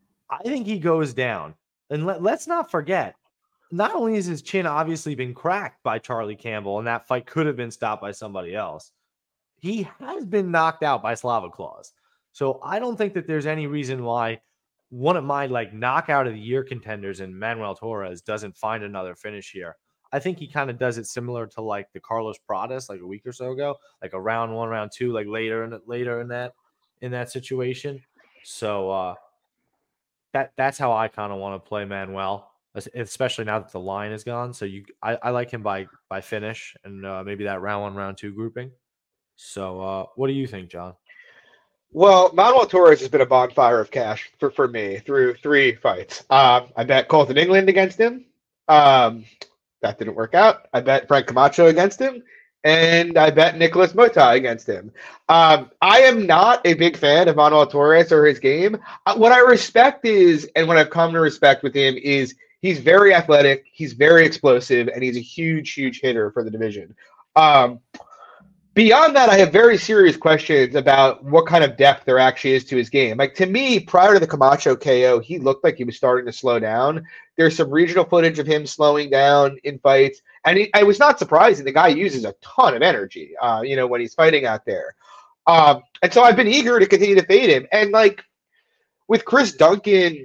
I think he goes down. And let, let's not forget, not only has his chin obviously been cracked by Charlie Campbell, and that fight could have been stopped by somebody else, he has been knocked out by Slava Claus. So I don't think that there's any reason why one of my like knockout of the year contenders in Manuel Torres doesn't find another finish here. I think he kind of does it similar to like the Carlos Pradas like a week or so ago, like a round one, round two, like later in later in that in that situation. So uh, that that's how I kind of want to play Manuel, especially now that the line is gone. So you, I, I like him by by finish and uh, maybe that round one, round two grouping. So uh, what do you think, John? Well, Manuel Torres has been a bonfire of cash for, for me through three fights. Um, I bet Colton England against him. Um, that didn't work out. I bet Frank Camacho against him. And I bet Nicholas Mota against him. Um, I am not a big fan of Manuel Torres or his game. Uh, what I respect is, and what I've come to respect with him is he's very athletic, he's very explosive, and he's a huge, huge hitter for the division. Um, beyond that, I have very serious questions about what kind of depth there actually is to his game. Like, to me, prior to the Camacho K O, he looked like he was starting to slow down. There's some regional footage of him slowing down in fights, and he, I was not surprising. The guy uses a ton of energy, uh, you know, when he's fighting out there. Um, and so I've been eager to continue to fade him. And like with Chris Duncan,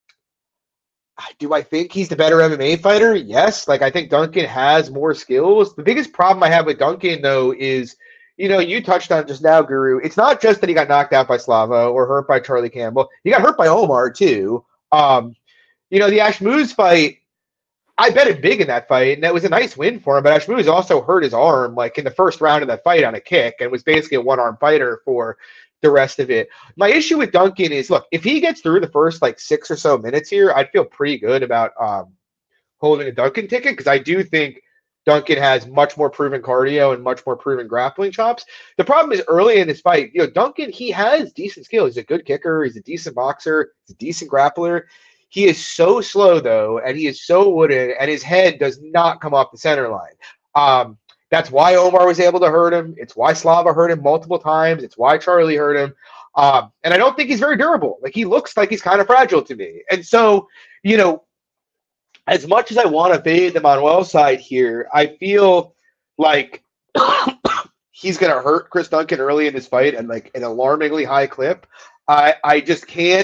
do I think he's the better M M A fighter? Yes. Like, I think Duncan has more skills. The biggest problem I have with Duncan, though, is, you know, you touched on just now, Guru. It's not just that he got knocked out by Slava or hurt by Charlie Campbell. He got hurt by Omar, too. Um, you know, the Ashmouz fight, I bet it big in that fight, and that was a nice win for him. But Ashmouz also hurt his arm, like, in the first round of that fight on a kick, and was basically a one-arm fighter for the rest of it. My issue with Duncan is, look, if he gets through the first like six or so minutes here, I'd feel pretty good about um, holding a Duncan ticket, because I do think Duncan has much more proven cardio and much more proven grappling chops. The problem is early in this fight, you know, Duncan, he has decent skill. He's a good kicker. He's a decent boxer. He's a decent grappler. He is so slow, though, and he is so wooden, and his head does not come off the center line. Um, That's why Omar was able to hurt him. It's why Slava hurt him multiple times. It's why Charlie hurt him. Um, and I don't think he's very durable. Like, he looks like he's kind of fragile to me. And so, you know, as much as I want to fade the Manuel side here, I feel like he's going to hurt Chris Duncan early in this fight and like an alarmingly high clip. I, I just can't.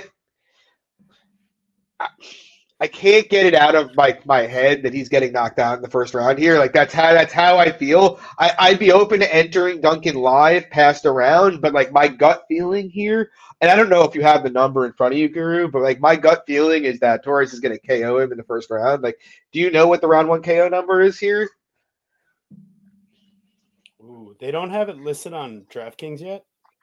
I, I can't get it out of my, my head that he's getting knocked out in the first round here. Like, that's how that's how I feel. I, I'd be open to entering Duncan live past a round, but like my gut feeling here, and I don't know if you have the number in front of you, Guru, but like my gut feeling is that Torres is going to K O him in the first round. Like, do you know what the round one K O number is here? Ooh, they don't have it listed on DraftKings yet,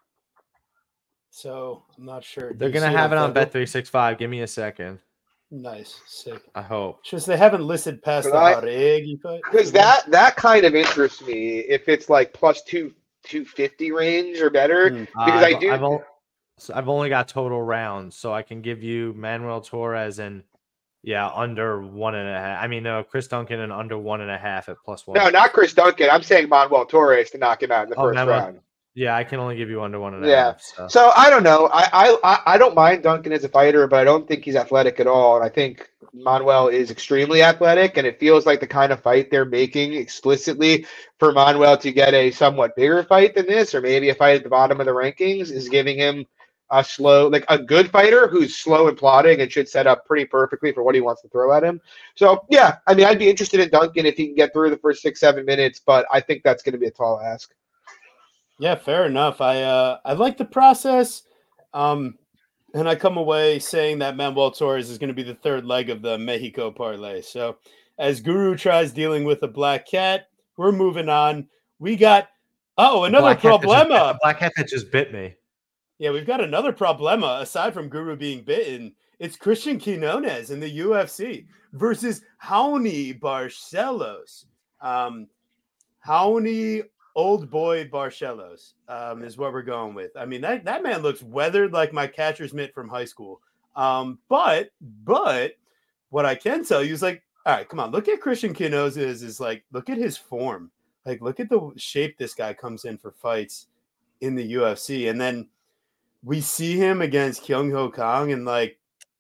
so I'm not sure. They're gonna have it on Bet three sixty-five. Give me a second. Nice, sick. I hope. Just they haven't listed past the Haregi fight. Because that that kind of interests me if it's like plus two two fifty range or better. Mm. Because uh, I do. I've, o- so I've only got total rounds, so I can give you Manuel Torres and yeah, under one and a half. I mean, no, Chris Duncan and under one and a half at plus one. No, not Chris Duncan. I'm saying Manuel Torres to knock him out in the oh, first Manuel. round. Yeah, I can only give you under one and a yeah. half. So. so I don't know. I, I I don't mind Duncan as a fighter, but I don't think he's athletic at all. And I think Manuel is extremely athletic, and it feels like the kind of fight they're making explicitly for Manuel to get a somewhat bigger fight than this, or maybe a fight at the bottom of the rankings, is giving him a slow, like a good fighter who's slow and plodding and should set up pretty perfectly for what he wants to throw at him. So yeah, I mean, I'd be interested in Duncan if he can get through the first six, seven minutes, but I think that's going to be a tall ask. Yeah, fair enough. I uh, I like the process, um, and I come away saying that Manuel Torres is going to be the third leg of the Mexico parlay. So as Guru tries dealing with a black cat, we're moving on. We got oh another problema. Just, black cat that just bit me. Yeah, we've got another problema aside from Guru being bitten. It's Christian Quinones in the U F C versus Raoni Barcelos. Um, Raoni. Old boy Barcelos um, is what we're going with. I mean, that, that man looks weathered like my catcher's mitt from high school. Um, but but what I can tell you is like, all right, come on, look at Christian Quinones is, is like, look at his form. Like, look at the shape this guy comes in for fights in the U F C. And then we see him against Kyung Ho Kang, and like,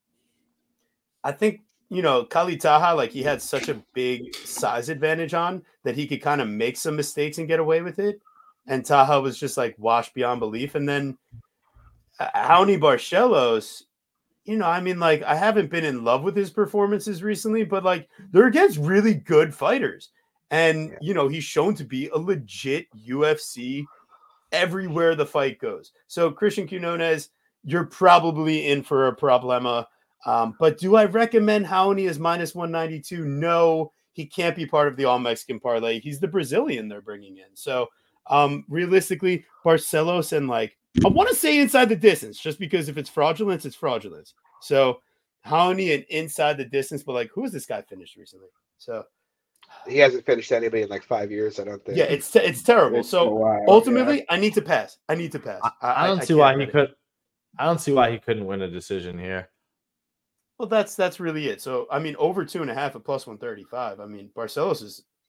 I think, you know, Kali Taha, like he had such a big size advantage on that he could kind of make some mistakes and get away with it. And Taha was just like washed beyond belief. And then uh, Raoni Barcelos, you know, I mean, like I haven't been in love with his performances recently, but like they're against really good fighters. And, you know, he's shown to be a legit U F C everywhere the fight goes. So Christian Quinones, you're probably in for a problema. Um, but do I recommend Raoni as minus one ninety-two? No, he can't be part of the all-Mexican parlay. He's the Brazilian they're bringing in. So um, realistically, Barcelos and like, I want to say inside the distance, just because if it's fraudulence, it's fraudulence. So Raoni and inside the distance, but like, who has this guy finished recently? So he hasn't finished anybody in like five years, I don't think. Yeah, it's, te- it's terrible. It's so while, ultimately, yeah. I need to pass. I need to pass. I, I don't I, see I why he could. I don't see why he couldn't win a decision here. Well, that's that's really it. So, I mean, over two and a half at plus one thirty-five. I mean, Barcelos is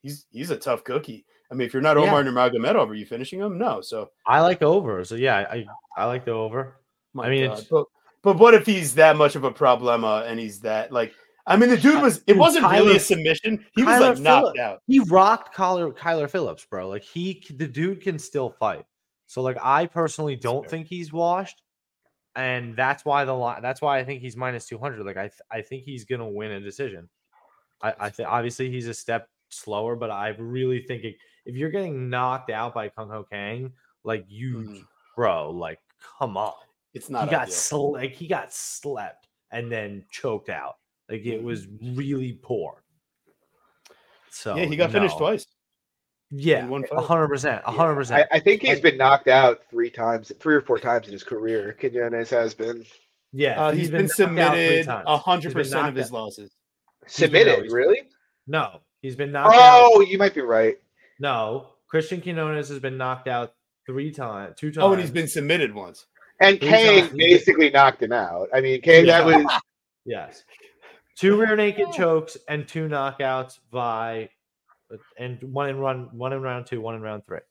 he's he's a tough cookie. I mean, if you're not Yeah. Omar Nurmagomedov, are you finishing him? No. So I like over. So yeah, I I like the over. my I mean, God. it's, But but what if he's that much of a problema and he's that like I mean the dude was it Dude, wasn't really Tyler- a submission. He was Kyler like knocked Phillips- out. He rocked Kyler, Kyler Phillips, bro. Like he, the dude can still fight. So like, I personally don't fair. think he's washed, and that's why the line. That's why I think he's minus two hundred. Like I, th- I think he's gonna win a decision. I, I think obviously he's a step slower, but I really think it, if you're getting knocked out by Kung Ho Kang, like you, Mm. bro, like come on. It's not he got ideal. sl- like he got slept and then choked out. Like it was really poor. So yeah, he got finished no. twice. Yeah, in one a fight. hundred percent, a Yeah, hundred I, percent. I think he's Like- been knocked out three times, three or four times in his career. Quinones has been Yeah, Uh, he's been, knocked out three submitted times. a hundred He's been percent of knocked his out- losses. been- submitted. no, he's- Really? No, he's been knocked out. Oh, you might be right. No, Christian Quinones has been knocked out three times, two times. Oh, and he's been submitted once. And Three Kang times. basically knocked him out. I mean, Kang, that Yeah. was yes, two rear naked chokes and two knockouts by, and one in run, one in round two, one in round three.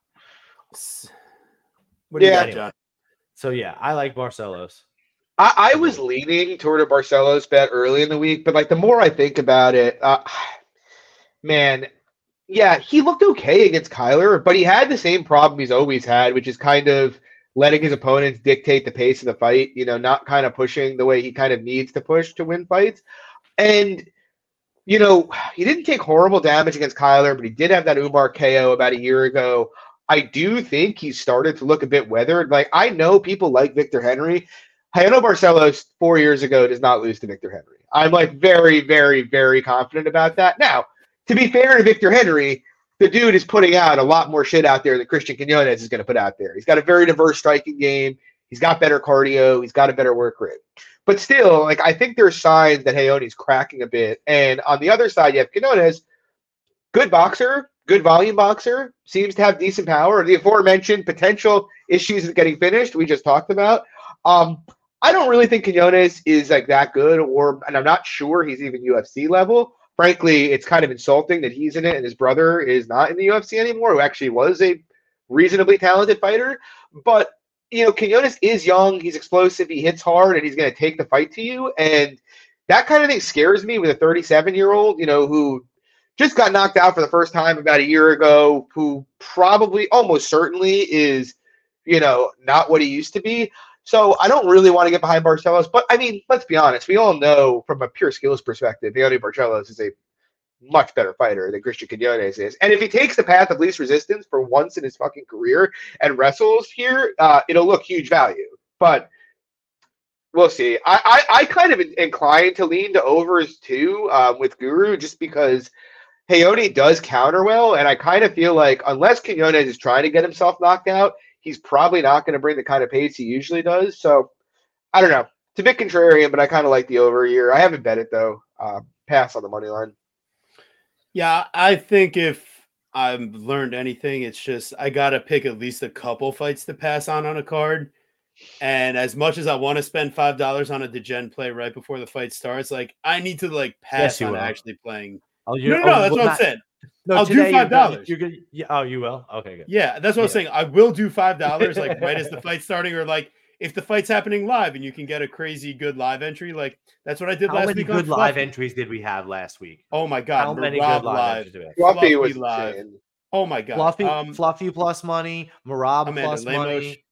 What do you Yeah. got, John? So yeah, I like Barcelos. I, I was leaning toward a Barcelos bet early in the week, but like the more I think about it, uh, man, yeah, he looked okay against Kyler, but he had the same problem he's always had, which is kind of letting his opponents dictate the pace of the fight, you know, not kind of pushing the way he kind of needs to push to win fights. And, you know, he didn't take horrible damage against Kyler, but he did have that Umar K O about a year ago. I do think he started to look a bit weathered. Like, I know people like Victor Henry. Hayano Barcelos four years ago does not lose to Victor Henry. I'm like very, very, very confident about that. Now, to be fair to Victor Henry, the dude is putting out a lot more shit out there than Christian Quinones is going to put out there. He's got a very diverse striking game. He's got better cardio. He's got a better work rate. But still, like I think there's signs that Hayoni's cracking a bit. And on the other side, you have Quinones, good boxer, good volume boxer, seems to have decent power. The aforementioned potential issues with getting finished we just talked about. Um, I don't really think Quinones is like that good, or and I'm not sure he's even U F C level. Frankly, it's kind of insulting that he's in it and his brother is not in the U F C anymore, who actually was a reasonably talented fighter. But, you know, Quinones is young, he's explosive, he hits hard, and he's going to take the fight to you. And that kind of thing scares me with a thirty-seven-year-old, you know, who just got knocked out for the first time about a year ago, who probably, almost certainly is, you know, not what he used to be. So I don't really want to get behind Barcelos, but I mean, let's be honest. We all know from a pure skills perspective, Leone Barcelos is a much better fighter than Christian Quinones is. And if he takes the path of least resistance for once in his fucking career and wrestles here, uh, it'll look huge value. But we'll see. I, I, I kind of inclined to lean to overs too uh, with Guru just because Hayoni does counter well, and I kind of feel like unless Quinones is trying to get himself knocked out, he's probably not going to bring the kind of pace he usually does. So, I don't know. It's a bit contrarian, but I kind of like the over here. I haven't bet it, though. Uh, pass on the money line. Yeah, I think if I've learned anything, it's just I got to pick at least a couple fights to pass on on a card. And as much as I want to spend five dollars on a degen play right before the fight starts, like I need to like pass Yes, you on will. actually playing. Oh, No, no, no, that's what I'm saying. I'll do five dollars. You're gonna, yeah, oh, you will. Okay, good. Yeah, that's what I'm Yeah. saying. I will do five dollars like right as the fight's starting, or like if the fight's happening live and you can get a crazy good live entry. Like that's what I did How last many week. on good live Fluffy. entries did we have last week? Oh my god, How many Marab good live live. entries do we have? Fluffy Fluffy was live. insane. Oh my god, Fluffy, um, Fluffy plus money, Marab Amanda plus Lemos. money,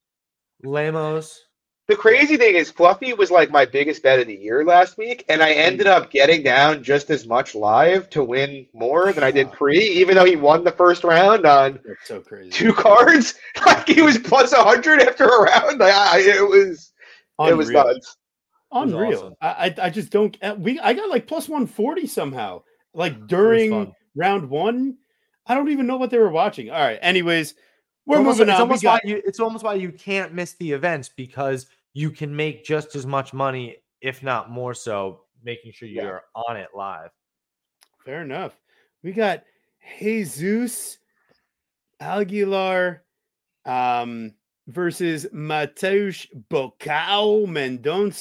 Lemos. The crazy thing is Fluffy was like my biggest bet of the year last week, and I ended up getting down just as much live to win more than I did pre, even though he won the first round on That's so crazy. two cards. Like he was plus one hundred after a round. Like, I, it was it was Unreal. nuts. was Unreal. awesome. I, I I just don't. uh, We I got like plus one forty somehow. Like fun. during round one, I don't even know what they were watching. All right. Anyways, we're almost, moving it's on. We Almost got- why you, it's almost why you can't miss the events because you can make just as much money, if not more so, making sure Yeah. you're on it live. Fair enough. We got Jesus Aguilar um, versus Mateusz Bocao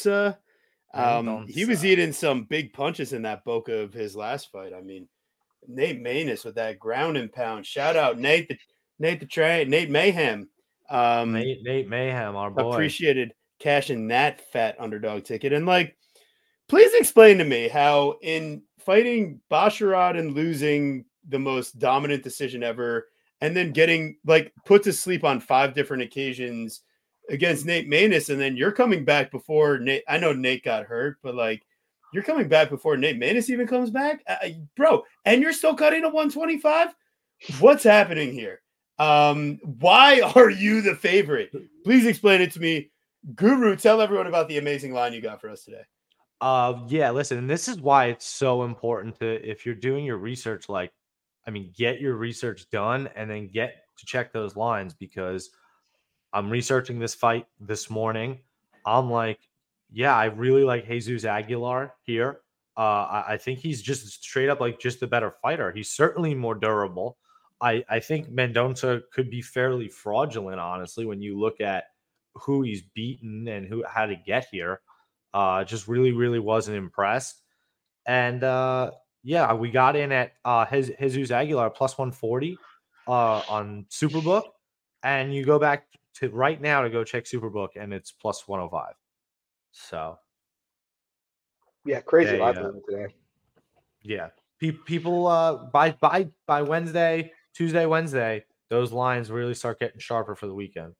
Mendonça. Um, he was Mendonça. eating some big punches in that Boca of his last fight. I mean, Nate Maness with that ground and pound. Shout out Nate the Nate the train, Nate Mayhem. Um, Nate, Nate Mayhem, our boy. Appreciated cashing that fat underdog ticket. And like, please explain to me how in fighting Basharat and losing the most dominant decision ever, and then getting like put to sleep on five different occasions against Nate Maness, and then you're coming back before Nate. I know Nate got hurt, but like you're coming back before Nate Maness even comes back, uh, bro. And you're still cutting a one twenty-five. What's happening here? Um, why are you the favorite? Please explain it to me. Guru, tell everyone about the amazing line you got for us today. Uh, yeah, listen, and this is why it's so important to, if you're doing your research, like, I mean, get your research done and then get to check those lines, because I'm researching this fight this morning. I'm like, yeah, I really like Jesus Aguilar here. Uh, I, I think he's just straight up like just a better fighter. He's certainly more durable. I, I think Mendonça could be fairly fraudulent, honestly, when you look at who he's beaten and who how to get here. Uh, just really, really wasn't impressed. And uh, yeah, we got in at uh, Jesus Aguilar plus one forty uh, on Superbook, and you go back to right now to go check Superbook, and it's plus one oh five. So yeah, crazy they, live uh, today. Yeah, Pe- people uh, by by by Wednesday. Tuesday, Wednesday, those lines really start getting sharper for the weekend.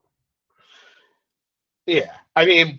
Yeah. I mean,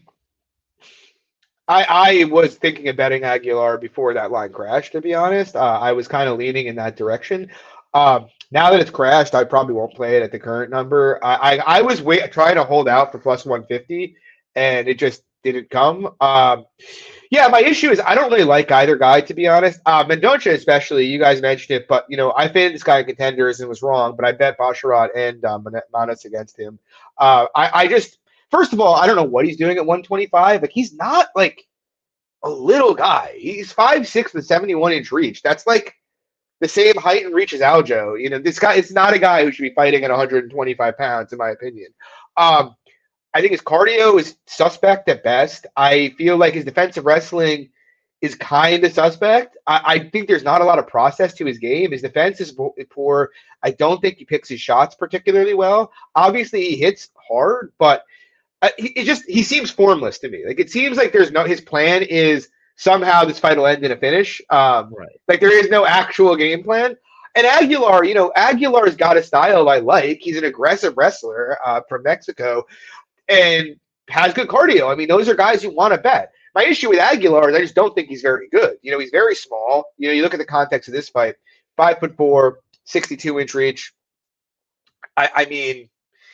I I was thinking of betting Aguilar before that line crashed, to be honest. Uh, I was kind of leaning in that direction. Um, now that it's crashed, I probably won't play it at the current number. I I, I was wait, trying to hold out for plus one fifty, and it just didn't come. Um, yeah, my issue is I don't really like either guy, to be honest. Uh, Mendonça especially, you guys mentioned it, but, you know, I faded this guy in contenders and was wrong, but I bet Basharat and um, Maness against him. Uh, I, I just, first of all, I don't know what he's doing at one twenty-five. Like, he's not, like, a little guy. He's five six with seventy-one inch reach. That's, like, the same height and reach as Aljo. You know, this guy is not a guy who should be fighting at one twenty-five pounds, in my opinion. Um, I think his cardio is suspect at best. I feel like his defensive wrestling is kind of suspect. I, I think there's not a lot of process to his game. His defense is poor. I don't think he picks his shots particularly well. Obviously, he hits hard, but uh, he it just he seems formless to me. Like, it seems like there's no his plan is somehow this fight will end in a finish. Um, right. Like, there is no actual game plan. And Aguilar, you know, Aguilar's got a style I like. He's an aggressive wrestler uh, from Mexico. And has good cardio. I mean, those are guys you want to bet. My issue with Aguilar is I just don't think he's very good. You know, he's very small. You know, you look at the context of this fight, five foot four, sixty-two inch reach. I, I mean,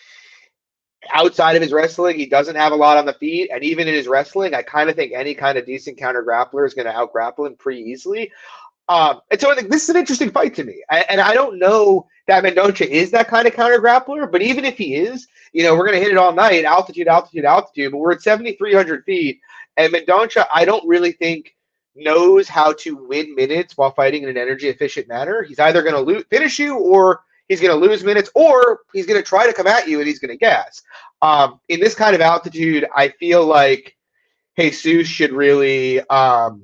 outside of his wrestling, he doesn't have a lot on the feet. And even in his wrestling, I kind of think any kind of decent counter grappler is going to out grapple him pretty easily. Um, and so I think this is an interesting fight to me. I, and I don't know that Mendonça is that kind of counter grappler, but even if he is, you know, we're going to hit it all night, altitude, altitude, altitude, but we're at seventy-three hundred feet. And Mendonça, I don't really think knows how to win minutes while fighting in an energy efficient manner. He's either going to lo- finish you or he's going to lose minutes, or he's going to try to come at you and he's going to gas. Um, in this kind of altitude, I feel like Jesus should really, um,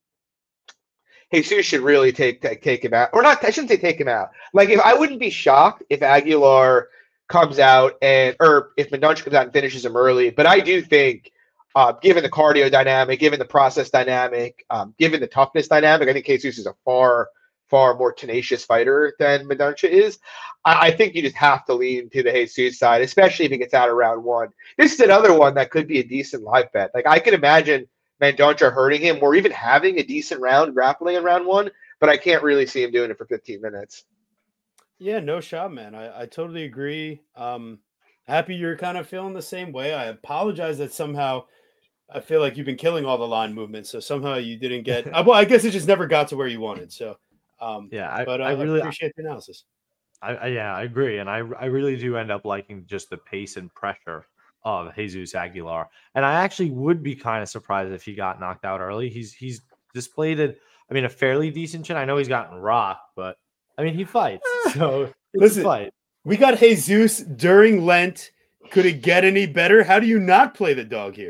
Jesus should really take, take take him out, or not. I shouldn't say take him out. Like, if I wouldn't be shocked if Aguilar comes out and, or if Mendonça comes out and finishes him early. But I do think, uh, given the cardio dynamic, given the process dynamic, um, given the toughness dynamic, I think Jesus is a far, far more tenacious fighter than Mendonça is. I, I think you just have to lean to the Jesus side, especially if he gets out of round one. This is another one that could be a decent live bet. Like, I can imagine Mendonça hurting him or even having a decent round grappling in round one, but I can't really see him doing it for fifteen minutes. Yeah, no shot, man. I, I totally agree. Um, happy you're kind of feeling the same way. I apologize that somehow I feel like you've been killing all the line movements, so somehow you didn't get. uh, well, I guess it just never got to where you wanted. So, um, yeah, I, but uh, I really I appreciate the analysis. I, I yeah, I agree, and I I really do end up liking just the pace and pressure of Jesus Aguilar, and I actually would be kind of surprised if he got knocked out early. He's he's displayed a, I mean, a fairly decent chin. I know he's gotten rocked, but I mean, he fights, so it's listen, a fight. We got Jesus during Lent. Could it get any better? How do you not play the dog here?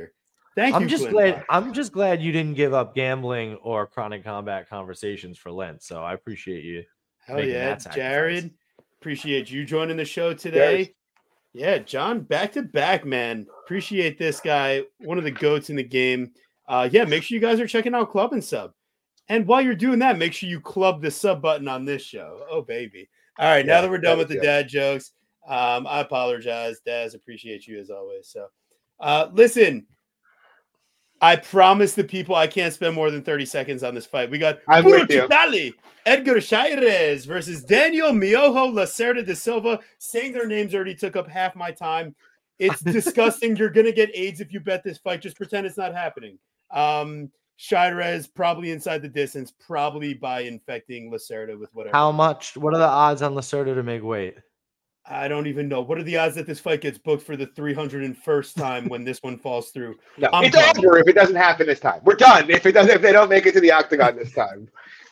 Thank I'm you, just Clint glad Buck. I'm just glad you didn't give up gambling or chronic combat conversations for Lent. So I appreciate you Hell making yeah, that sacrifice. Jared. Appreciate you joining the show today. Yes. Yeah, John, back to back, man. Appreciate this guy, one of the goats in the game. Uh, yeah, make sure you guys are checking out Club and Sub. And while you're doing that, make sure you club the sub button on this show. Oh, baby. All right, now Yeah, that we're done that with the was good. dad jokes, um, I apologize. Daz, appreciate you as always. So, uh, listen, I promise the people I can't spend more than thirty seconds on this fight. We got I'm Puro with you. Chitali, Edgar Chairez versus Daniel Miojo Lacerda da Silva. Saying their names already took up half my time. It's disgusting. You're going to get AIDS if you bet this fight. Just pretend it's not happening. Um, Chairez probably inside the distance, probably by infecting Lacerda with whatever. How much? What are the odds on Lacerda to make weight? I don't even know. What are the odds that this fight gets booked for the three hundred first time when this one falls through? No, I'm it's done. over if it doesn't happen this time. We're done if it doesn't. If they don't make it to the octagon this time.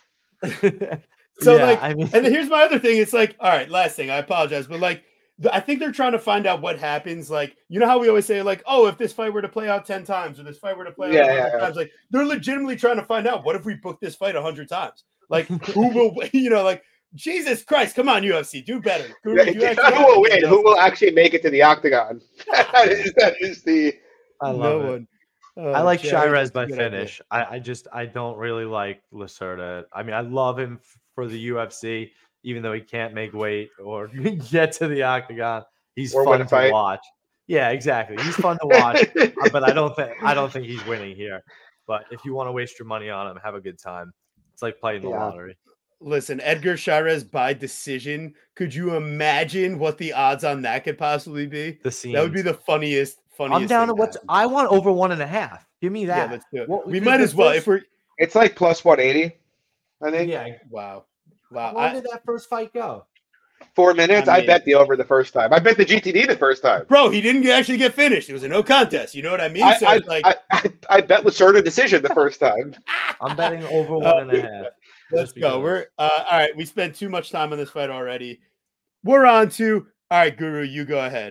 So Yeah, like, I mean- and then here's my other thing. It's like, all right, last thing. I apologize, but like, th- I think they're trying to find out what happens. Like, you know how we always say, like, oh, if this fight were to play out ten times, or this fight were to play out Yeah, a hundred yeah, yeah. times, like, they're legitimately trying to find out what if we book this fight a hundred times? Like, who will, you know, like, Jesus Christ, come on, U F C, do better. Who, you actually Who have will to win? do Who will actually make it to the octagon? that, is, that is the. I love no it. one. I Oh, like Jared, Chairez that's a by good idea. finish. I, I just I don't really like Lacerda. I mean, I love him f- for the U F C, even though he can't make weight or get to the octagon. He's Or win fun a to fight. watch. Yeah, exactly. He's fun to watch, uh, but I don't think I don't think he's winning here. But if you want to waste your money on him, have a good time. It's like playing the Yeah. lottery. Listen, Edgar Chairez by decision. Could you imagine what the odds on that could possibly be? The scene. That would be the funniest, funniest. I'm down to thing what's. happen. I want over one and a half. Give me that. Yeah, let's do it. What- we because might the as well first- if we're. It's like plus one eighty. I think Yeah. Wow, How wow. long I, did that first fight go? four minutes. I I, mean- bet the over the first time. I bet the G T D the first time. bro, he didn't actually get finished. It was a no contest. You know what I mean? I, so I, it's like, I, I, I bet Lacerda decision the first time. I'm betting over Uh, one and a half. let's just go. because. We're uh, all right. We spent too much time on this fight already. We're on to all right, Guru. You go ahead.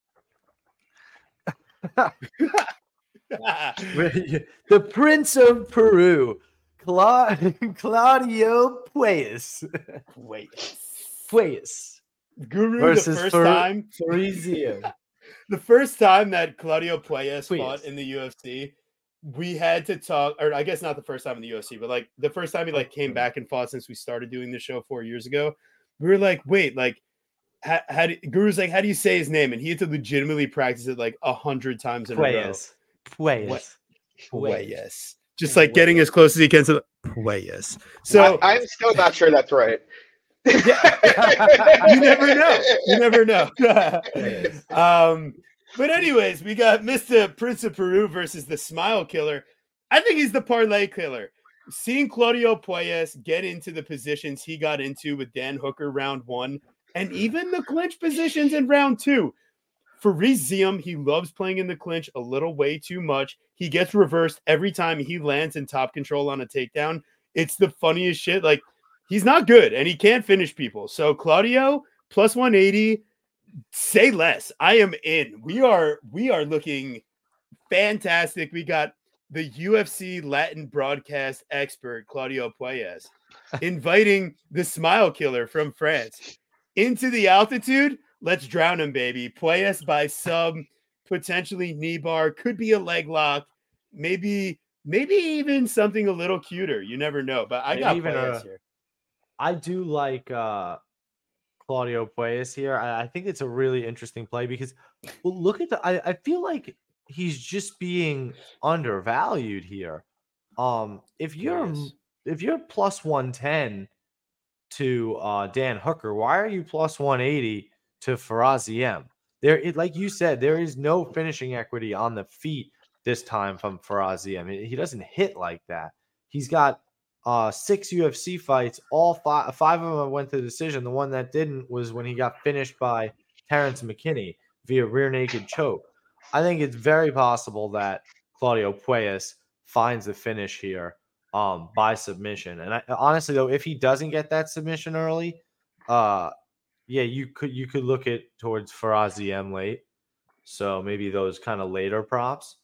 The Prince of Peru, Cla- Claudio Puelles. Wait, Puelles Guru. versus the first Fer- time, Farizio. the first time that Claudio Puelles Puelles. fought in the U F C, we had to talk, or I guess not the first time in the U F C, but like the first time he like came back and fought since we started doing the show four years ago. We were like, wait, like, how, how do, Guru's like, how do you say his name? And he had to legitimately practice it like a hundred times in a row. Puelles. Puelles. Puelles. Just like getting as close as he can to the Puelles. So I, I'm still not sure that's right. you never know. You never know. um, but anyways, we got Mister Prince of Peru versus the Smile Killer. I think he's the parlay killer. Seeing Claudio Puelles get into the positions he got into with Dan Hooker round one, and even the clinch positions in round two. For Ziem, he loves playing in the clinch a little way too much. He gets reversed every time he lands in top control on a takedown. It's the funniest shit. Like, he's not good and he can't finish people. So Claudio plus one eighty, say less. I am in. We are we are looking fantastic. We got the U F C Latin broadcast expert Claudio Puelles inviting the Smile Killer from France into the altitude. Let's drown him, baby. Puelles by sub, potentially knee bar, could be a leg lock, maybe maybe even something a little cuter. You never know. But I Maybe got even Puelles a- here. I do like uh, Claudio Puelles here. I, I think it's a really interesting play because well, look at the. I, I feel like he's just being undervalued here. Um, if you're Puelles. if you're plus one ten to uh, Dan Hooker, why are you plus one eighty to Faraziem? There, it, like you said, there is no finishing equity on the feet this time from Faraziem. He he doesn't hit like that. He's got uh, six U F C fights. All five, five of them went to decision. The one that didn't was when he got finished by Terrence McKinney via rear naked choke. I think it's very possible that Claudio Puelles finds the finish here um, by submission. And I, honestly, though, if he doesn't get that submission early, uh, yeah, you could you could look at towards Faraziem late. So maybe those kind of later props.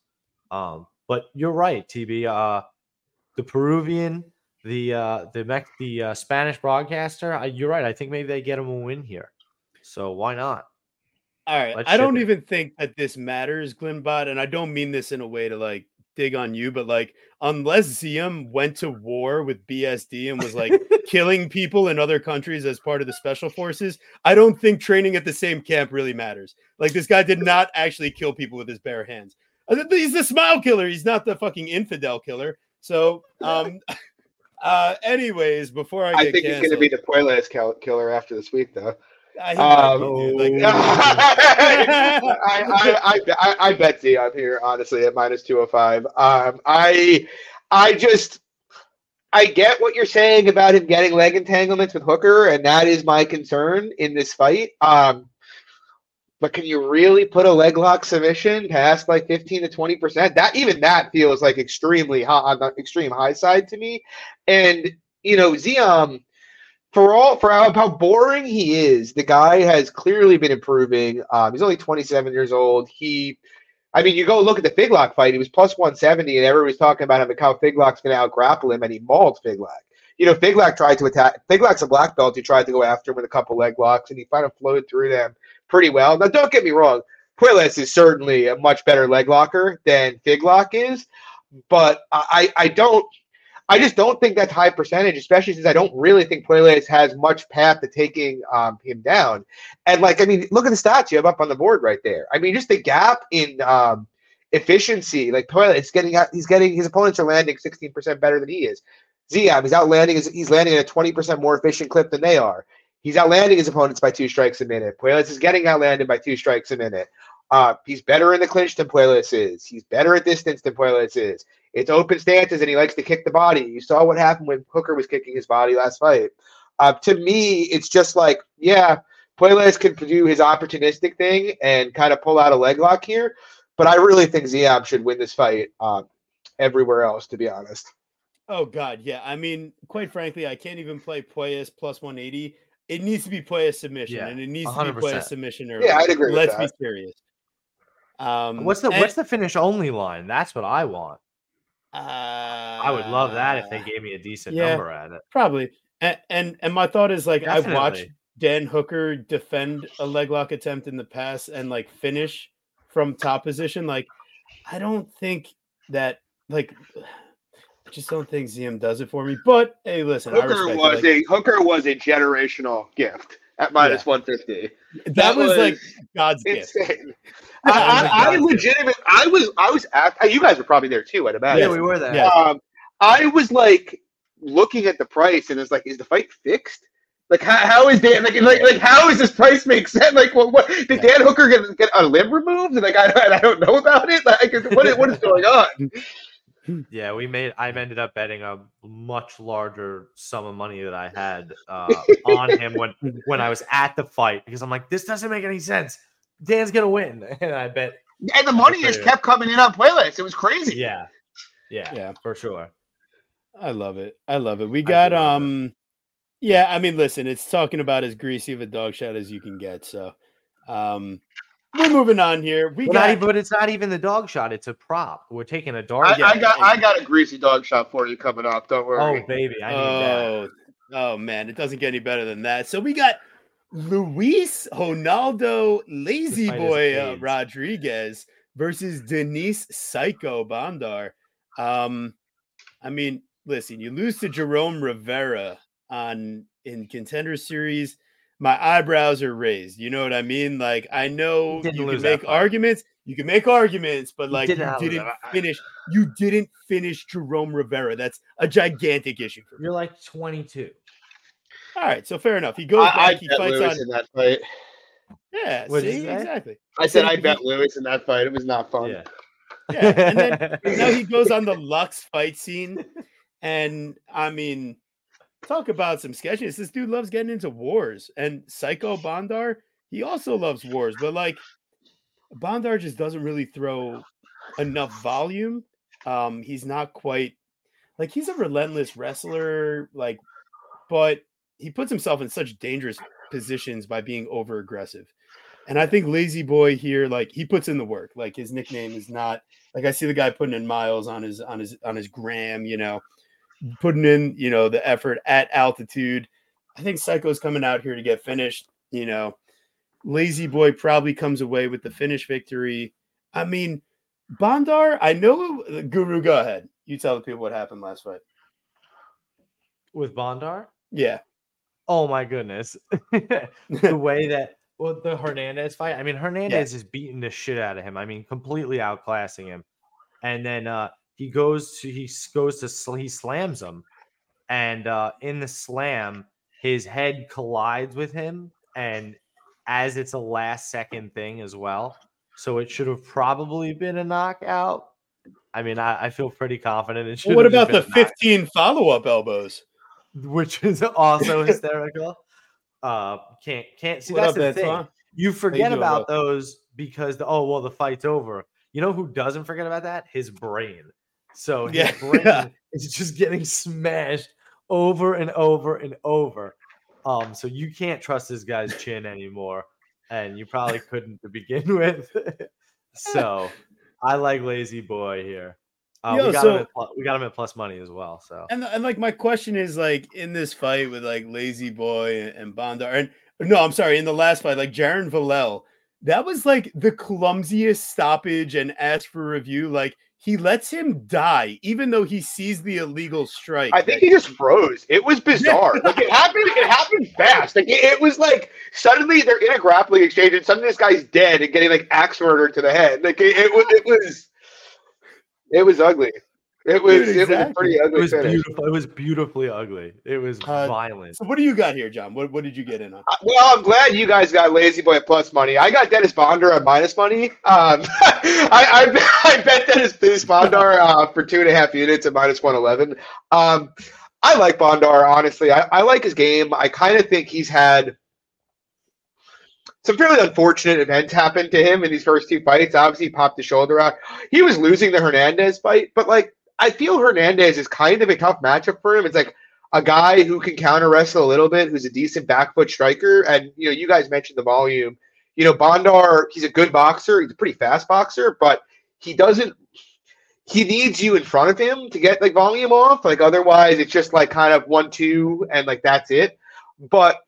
Um, but you're right, T B. Uh, the Peruvian, the uh, the Mex- the uh, Spanish broadcaster. Uh, you're right. I think maybe they get him a win here. So why not? All right. Let's I don't ship it. even think that this matters, Glenbot, and I don't mean this in a way to like dig on you, but like unless Ziam went to war with B S D and was like killing people in other countries as part of the special forces, I don't think training at the same camp really matters. Like this guy did not actually kill people with his bare hands. He's the smile killer. He's not the fucking infidel killer. So, um, uh, anyways, before I get I think canceled, he's going to be the Puelas killer after this week, though. Uh, he might be, Um, dude. Like, I, I, I, I, I bet Zion here, honestly, at minus two oh five. Um, I, I just, I get what you're saying about him getting leg entanglements with Hooker, and that is my concern in this fight. Um, but can you really put a leg lock submission past like fifteen to twenty percent? That even that feels like extremely high on the extreme high side to me. And you know, Ziam, for all for how, how boring he is, the guy has clearly been improving. Um, he's only twenty-seven years old. He, I mean, you go look at the Figlock fight. He was plus one seventy, and everybody's talking about him, how Figlock's going to out grapple him, and he mauled Figlock. You know, Figlock tried to attack. Figlock's a black belt. He tried to go after him with a couple leg locks, and he kind of floated through them pretty well. Now, don't get me wrong. Puelas is certainly a much better leg locker than Figlock is, but I, I don't. I just don't think that's high percentage, especially since I don't really think Puelas has much path to taking um, him down. And, like, I mean, look at the stats you have up on the board right there. I mean, just the gap in um, efficiency. Like, Puelas getting out, he's getting his opponents are landing sixteen percent better than he is. Ziam, he's out landing, he's landing at a twenty percent more efficient clip than they are. He's outlanding his opponents by two strikes a minute. Puelas is getting outlanded by two strikes a minute. Uh, he's better in the clinch than Puelas is. He's better at distance than Puelas is. It's open stances, and he likes to kick the body. You saw what happened when Hooker was kicking his body last fight. Uh, to me, it's just like, yeah, Puelas can do his opportunistic thing and kind of pull out a leg lock here, but I really think Ziam should win this fight uh, everywhere else, to be honest. Oh, God, yeah. I mean, quite frankly, I can't even play Puelas plus one eighty. It needs to be Puelas submission, Yeah, and it needs one hundred to be percent. Puelas submission early. Yeah, I'd agree with Let's that. be serious. Um, What's the and, what's the finish only line? That's what I want. Uh, I would love that if they gave me a decent yeah. number at it. Probably. And, and and my thought is like Definitely. I've watched Dan Hooker defend a leg lock attempt in the past and like finish from top position. Like I don't think that like I just don't think Ziam does it for me. But hey, listen, I Hooker respect was it. Like, a Hooker was a generational gift at minus Yeah. one fifty. that, that was, was like God's gift. Insane. I, I, I legitimate. I was. I was. At, you guys were probably there too. I'd imagine. Yeah, we were there. Yeah. Um, I was like looking at the price, and it's like, is the fight fixed? Like, how, how is Dan? Like, like, like, how is this price make sense? Like, what? what did Dan Hooker get, get a limb removed? And like, I, I don't know about it. Like, what? is- what is going on? Yeah, we made. I ended up betting a much larger sum of money that I had uh, on him when when I was at the fight because I'm like, this doesn't make any sense. Dan's gonna win, and I bet. And the money just kept coming in on Puelas. It was crazy. Yeah, yeah, Yeah. for sure. I love it. I love it. We I got do love um yeah, I mean listen, it's talking about as greasy of a dog shot as you can get. So um we're moving on here. We But, got not even, but it's not even the dog shot; it's a prop. We're taking a dart. I, Yeah, I got. and- I got a greasy dog shot for you coming up. Don't worry. Oh baby, I need that. oh, oh man, it doesn't get any better than that. So we got Luis Ronaldo Lazy This fight is Boy uh, AIDS. Rodriguez versus Denise Psycho Bandar. Um, I mean, listen, you lose to Jerome Rivera on in Contender Series. My eyebrows are raised. You know what I mean? Like, I know You didn't you can lose that make fight. arguments. You can make arguments, but like didn't you lose didn't that fight. finish. You didn't finish Jerome Rivera. That's a gigantic issue for me. You're like twenty-two. All right, so fair enough. He goes I, I back. He bet fights Lewis on. in that fight. Yeah, What'd you see, say? exactly. I said So I he- bet Lewis in that fight. It was not fun. Yeah. Yeah, and then now he goes on the Lux fight scene, and I mean, talk about some sketchiness. This dude loves getting into wars, and Psycho Bandar, he also loves wars, but like Bandar just doesn't really throw enough volume. Um, he's not quite like he's a relentless wrestler, like, but he puts himself in such dangerous positions by being over aggressive. And I think Lazy Boy here, like he puts in the work. Like his nickname is not like I see the guy putting in miles on his on his on his gram, you know, putting in, you know, the effort at altitude. I think Psycho's coming out here to get finished, you know. Lazy Boy probably comes away with the finish victory. I mean, Bondar, I know Guru, go ahead. You tell the people what happened last fight. With Bondar? Yeah. Oh my goodness. The way that well, the Hernandez fight. I mean, Hernandez yeah. is beating the shit out of him. I mean, completely outclassing him. And then uh, he goes to he goes to he slams him, and uh, in the slam, his head collides with him, and as it's a last second thing as well, so it should have probably been a knockout. I mean, I, I feel pretty confident it should. Well, what about the fifteen follow up elbows, which is also hysterical? Uh, can't can't see. What That's up, the that's thing. fun? You forget about those because the oh well the fight's over. You know who doesn't forget about that? His brain. So his yeah. brain is just getting smashed over and over and over. Um, so you can't trust this guy's chin anymore, and you probably couldn't to begin with. So I like Lazy Boy here. Uh, Yo, we got so, him at plus, we got him at plus money as well. So and, and like my question is like in this fight with like Lazy Boy and, and Bondar, and no, I'm sorry, in the last fight, like Jaron Villel, that was like the clumsiest stoppage and ask for review. Like he lets him die, even though he sees the illegal strike. I think he just froze. It was bizarre. Like it happened, it happened fast. Like it, it was like suddenly they're in a grappling exchange and suddenly this guy's dead and getting like axe murdered to the head. Like it, it was, it was, it was ugly. It was, Dude, exactly. it was a pretty ugly it was finish. Beautiful. It was beautifully ugly. It was uh, violent. So what do you got here, John? What what did you get in on? Well, I'm glad you guys got Lazy Boy at plus money. I got Dennis Bondar at minus money. Um, I, I I bet Dennis, Dennis Bondar uh, for two and a half units at minus one eleven. Um, I like Bondar, honestly. I, I like his game. I kind of think he's had some fairly unfortunate events happen to him in these first two fights. Obviously, he popped his shoulder out. He was losing the Hernandez fight, but like, I feel Hernandez is kind of a tough matchup for him. It's like a guy who can counter wrestle a little bit, who's a decent back foot striker. And, you know, you guys mentioned the volume. You know, Bondar, he's a good boxer. He's a pretty fast boxer, but he doesn't – he needs you in front of him to get, like, volume off. Like, otherwise, it's just, like, kind of one two and, like, that's it. But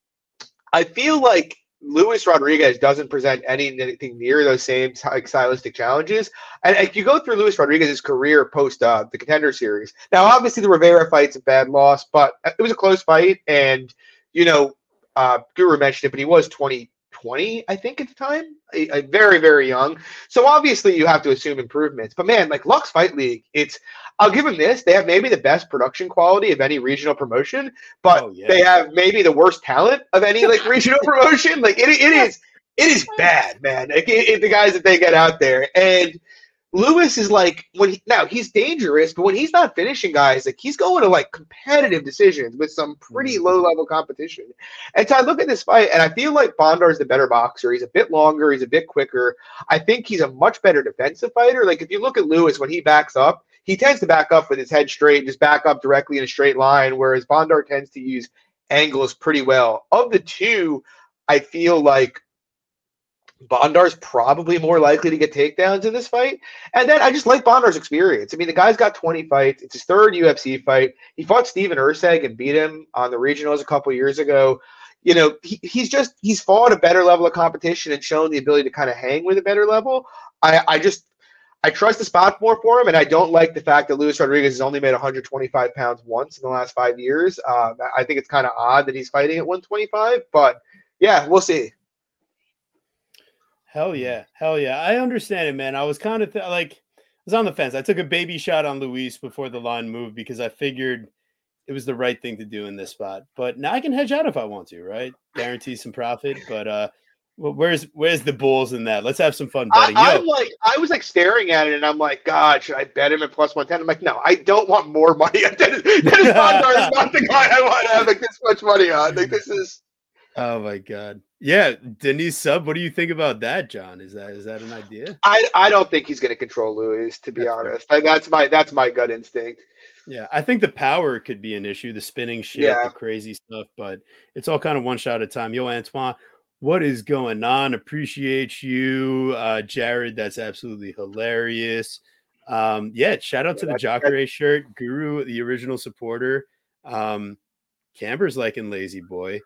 I feel like Luis Rodriguez doesn't present any, anything near those same like, stylistic challenges. And if you go through Luis Rodriguez's career post uh, the Contender Series, now obviously the Rivera fight's a bad loss, but it was a close fight. And, you know, uh, Guru mentioned it, but he was twenty twenty, I think, at the time, a, a very, very young. So obviously you have to assume improvements. But, man, like Lux Fight League, it's – I'll give them this. They have maybe the best production quality of any regional promotion, but oh, yeah. they have maybe the worst talent of any like regional promotion. Like it, it is, it is bad, man. Like, it, it, the guys that they get out there, and Luis is like when he, now he's dangerous, but when he's not finishing guys, like he's going to like competitive decisions with some pretty low level competition. And so I look at this fight, and I feel like Bondar is the better boxer. He's a bit longer, he's a bit quicker. I think he's a much better defensive fighter. Like if you look at Luis when he backs up, he tends to back up with his head straight and just back up directly in a straight line, whereas Bondar tends to use angles pretty well. Of the two, I feel like Bondar's probably more likely to get takedowns in this fight. And then I just like Bondar's experience. I mean, the guy's got twenty fights. It's his third U F C fight. He fought Steven Erceg and beat him on the regionals a couple years ago. You know, he, he's just – he's fought a better level of competition and shown the ability to kind of hang with a better level. I, I just – I trust the spot more for him, and I don't like the fact that Luis Rodriguez has only made one hundred twenty-five pounds once in the last five years. Uh, I think it's kind of odd that he's fighting at one twenty-five, but yeah, we'll see. Hell yeah. Hell yeah. I understand it, man. I was kind of th- like, I was on the fence. I took a baby shot on Luis before the line moved because I figured it was the right thing to do in this spot. But now I can hedge out if I want to, right? Guarantee some profit, but uh, well, where's where's the bulls in that? Let's have some fun betting. I, I'm like, I was like staring at it, and I'm like, God, should I bet him at plus one ten? I'm like, no, I don't want more money. Dennis, Dennis Bondar is not the guy I want to have like this much money on. Like this is. Oh my God, yeah, Denise Sub. What do you think about that, John? Is that is that an idea? I I don't think he's going to control Luis. To be that's honest, like, that's my that's my gut instinct. Yeah, I think the power could be an issue, the spinning shit, yeah. the crazy stuff, but it's all kind of one shot at a time. Yo, Antoine. What is going on? Appreciate you, uh, Jared. That's absolutely hilarious. Um, yeah, shout out Yeah, to the that's- Jacare shirt, Guru, the original supporter. Um, Camber's liking Lazy Boy.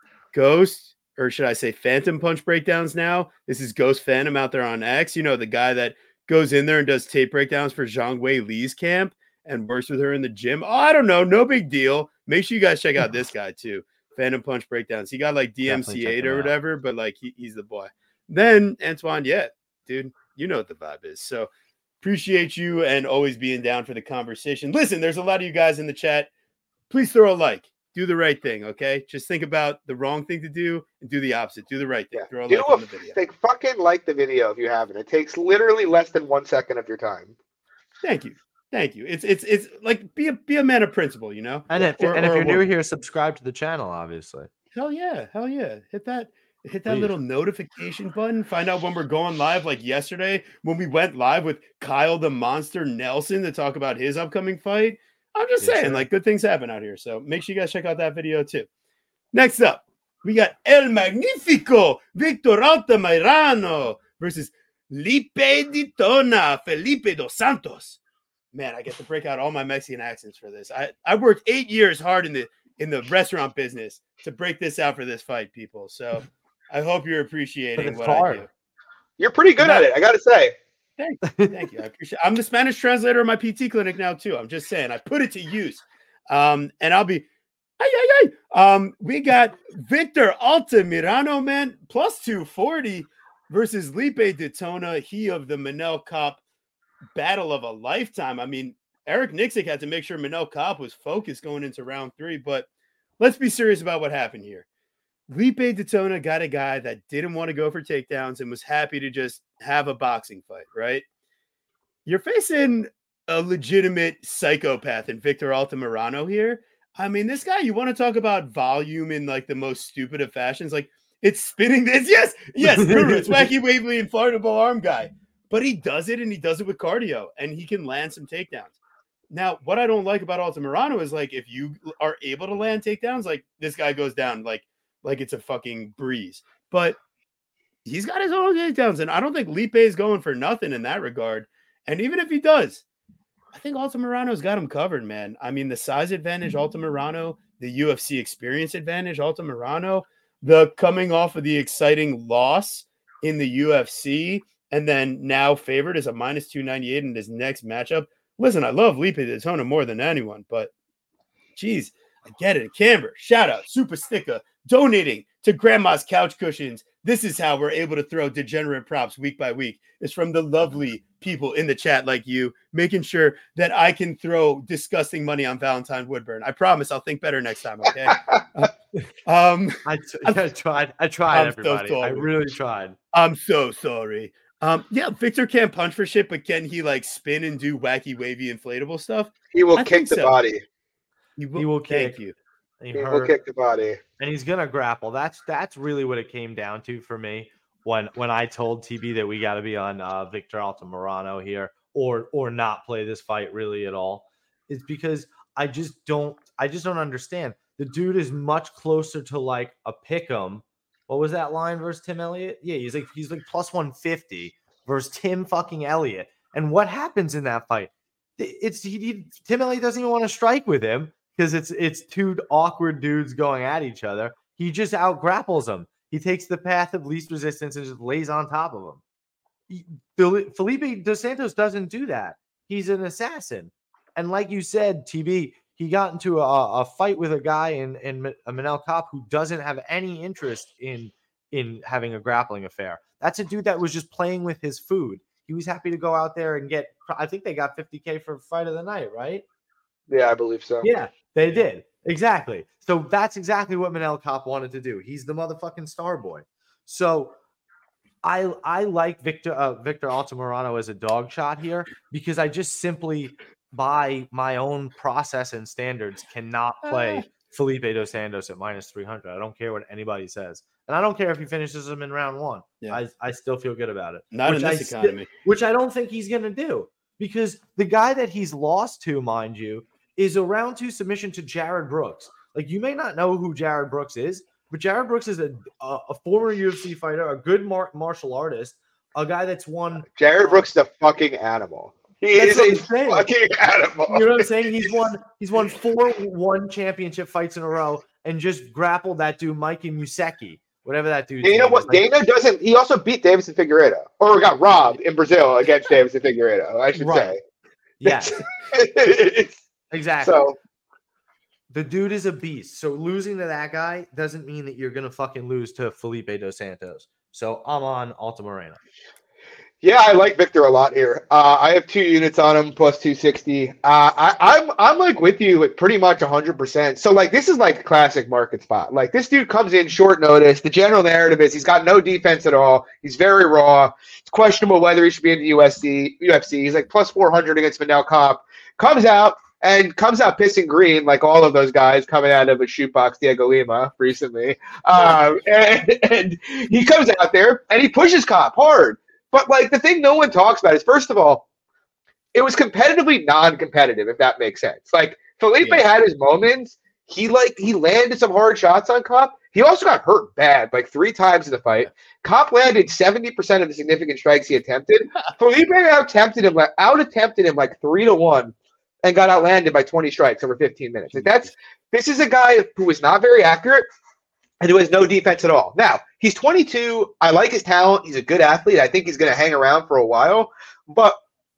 Ghost, or should I say Phantom Punch breakdowns now? This is Ghost Phantom out there on X. You know, the guy that goes in there and does tape breakdowns for Zhang Wei Li's camp and works with her in the gym. Oh, I don't know. No big deal. Make sure you guys check out this guy too. Phantom Punch breakdowns. He got like D M C eight or whatever, but like he, he's the boy. Then Antoine, yeah, dude, you know what the vibe is. So appreciate you and always being down for the conversation. Listen, there's a lot of you guys in the chat. Please throw a like. Do the right thing, okay? Just think about the wrong thing to do and do the opposite. Do the right thing. Yeah. Throw a Do like a, on the video. like, fucking like the video if you haven't. It takes literally less than one second of your time. Thank you. Thank you. It's it's it's like be a be a man of principle, you know. And if Or- and if or a you're new woman. here, subscribe to the channel, obviously. Hell yeah, hell yeah. Hit that hit that Please. little notification button. Find out when we're going live, like yesterday when we went live with Kyle the Monster Nelson to talk about his upcoming fight. I'm just Yes, saying, sir. like, good things happen out here. So make sure you guys check out that video too. Next up, we got El Magnifico Victor Altamirano versus Lipe Di Tona Felipe dos Santos. Man, I get to break out all my Mexican accents for this. I, I worked eight years hard in the in the restaurant business to break this out for this fight, people. So I hope you're appreciating it's what I hard. do. You're pretty good at it, I gotta say. Thank you. Thank you. I appreciate I'm the Spanish translator of my P T clinic now, too. I'm just saying, I put it to use. Um, and I'll be ay, ay, ay. Um, we got Victor Altamirano, man, plus two forty versus Lipe Ditona, he of the Manel Cup battle of a lifetime. I mean, Eric Nixick had to make sure Manel Kopp was focused going into round three, but let's be serious about what happened here. Lipe Ditona got a guy that didn't want to go for takedowns and was happy to just have a boxing fight, right? You're facing a legitimate psychopath in Victor Altamirano here. I mean, this guy, you want to talk about volume in like the most stupid of fashions. Like, it's spinning this. Yes, yes, Guru, it's wacky, wavy, and inflatable arm guy. But he does it, and he does it with cardio, and he can land some takedowns. Now, what I don't like about Altamirano is, like, if you are able to land takedowns, like, this guy goes down like, like it's a fucking breeze. But he's got his own takedowns, and I don't think Lipe is going for nothing in that regard. And even if he does, I think Altamirano's got him covered, man. I mean, the size advantage, Altamirano, the U F C experience advantage, Altamirano, the coming off of the exciting loss in the U F C, and then now favored as a minus two ninety-eight in his next matchup. Listen, I love Lipe Ditona more than anyone, but geez, I get it. Camber, shout out, Super Sticker, donating to Grandma's Couch Cushions. This is how we're able to throw degenerate props week by week. It's from the lovely people in the chat like you, making sure that I can throw disgusting money on Valentine Woodburn. I promise I'll think better next time, okay? uh, um, I, t- I tried. I tried, I'm so everybody. I sorry. really tried. I'm so sorry. Um, yeah, Victor can't punch for shit, but can he like spin and do wacky, wavy, inflatable stuff? He will I kick think the so. body. He will, He will Thank kick. you. And he He will hurt, kick the body. and he's gonna grapple. That's that's really what it came down to for me when when I told T B that we got to be on uh, Victor Altamirano here, or or not play this fight really at all. It's because I just don't I just don't understand. The dude is much closer to like a pick'em. What was that line versus Tim Elliott? Yeah, he's like he's like plus one fifty versus Tim fucking Elliott. And what happens in that fight? It's he, he Tim Elliott doesn't even want to strike with him because it's it's two awkward dudes going at each other. He just out grapples them. He takes the path of least resistance and just lays on top of him. He, Felipe Dos Santos doesn't do that. He's an assassin. And like you said, T B, he got into a, a fight with a guy in, in Manel Kopp who doesn't have any interest in, in having a grappling affair. That's a dude that was just playing with his food. He was happy to go out there and get, I think they got fifty K for fight of the night, right? Yeah, I believe so. Yeah, they did. Exactly. So that's exactly what Manel Kopp wanted to do. He's the motherfucking star boy. So I I like Victor uh, Victor Altamirano as a dog shot here because I just simply, by my own process and standards, cannot play Felipe Dos Santos at minus three hundred. I don't care what anybody says. And I don't care if he finishes him in round one. Yeah. I, I still feel good about it. Not which in this I sti- economy. which I don't think he's going to do because the guy that he's lost to, mind you, is a round two submission to Jared Brooks. Like, you may not know who Jared Brooks is, But Jared Brooks is a a, a former U F C fighter, a good mar- martial artist, a guy that's won. Jared um, Brooks is a fucking animal. He That's is what a I'm saying. fucking animal. You know what I'm saying? He's won. He's won four one championship fights in a row, and just grappled that dude, Mikey Museki, whatever that dude. Dana, what like, Dana doesn't. He also beat Davidson Figueiredo, or got robbed in Brazil against Davidson Figueiredo. I should Right. say. Yes, It's- exactly. so The dude is a beast. So losing to that guy doesn't mean that you're gonna fucking lose to Felipe Dos Santos. So I'm on Alta Moreno. yeah, I like Victor a lot here. Uh, I have two units on him plus two sixty. Uh, I, I'm I'm like with you with pretty much one hundred percent. So like this is like classic market spot. Like this dude comes in short notice. The general narrative is he's got no defense at all. He's very raw. It's questionable whether he should be in the U S C U F C. He's like plus four hundred against Manel Kape. Comes out. And comes out pissing green like all of those guys coming out of a shootbox Diego Lima recently. Um, and, and he comes out there and he pushes Kape hard. But like the thing no one talks about is, first of all, it was competitively non-competitive, if that makes sense. Like Felipe Yeah. had his moments. He like he landed some hard shots on Kape. He also got hurt bad, like three times in the fight. Kape landed seventy percent of the significant strikes he attempted. Felipe out attempted him like out attempted him like three to one. And got outlanded by twenty strikes over fifteen minutes. Like that's this is a guy who is not very accurate and who has no defense at all. Now, he's twenty-two. I like his talent. He's a good athlete. I think he's going to hang around for a while. But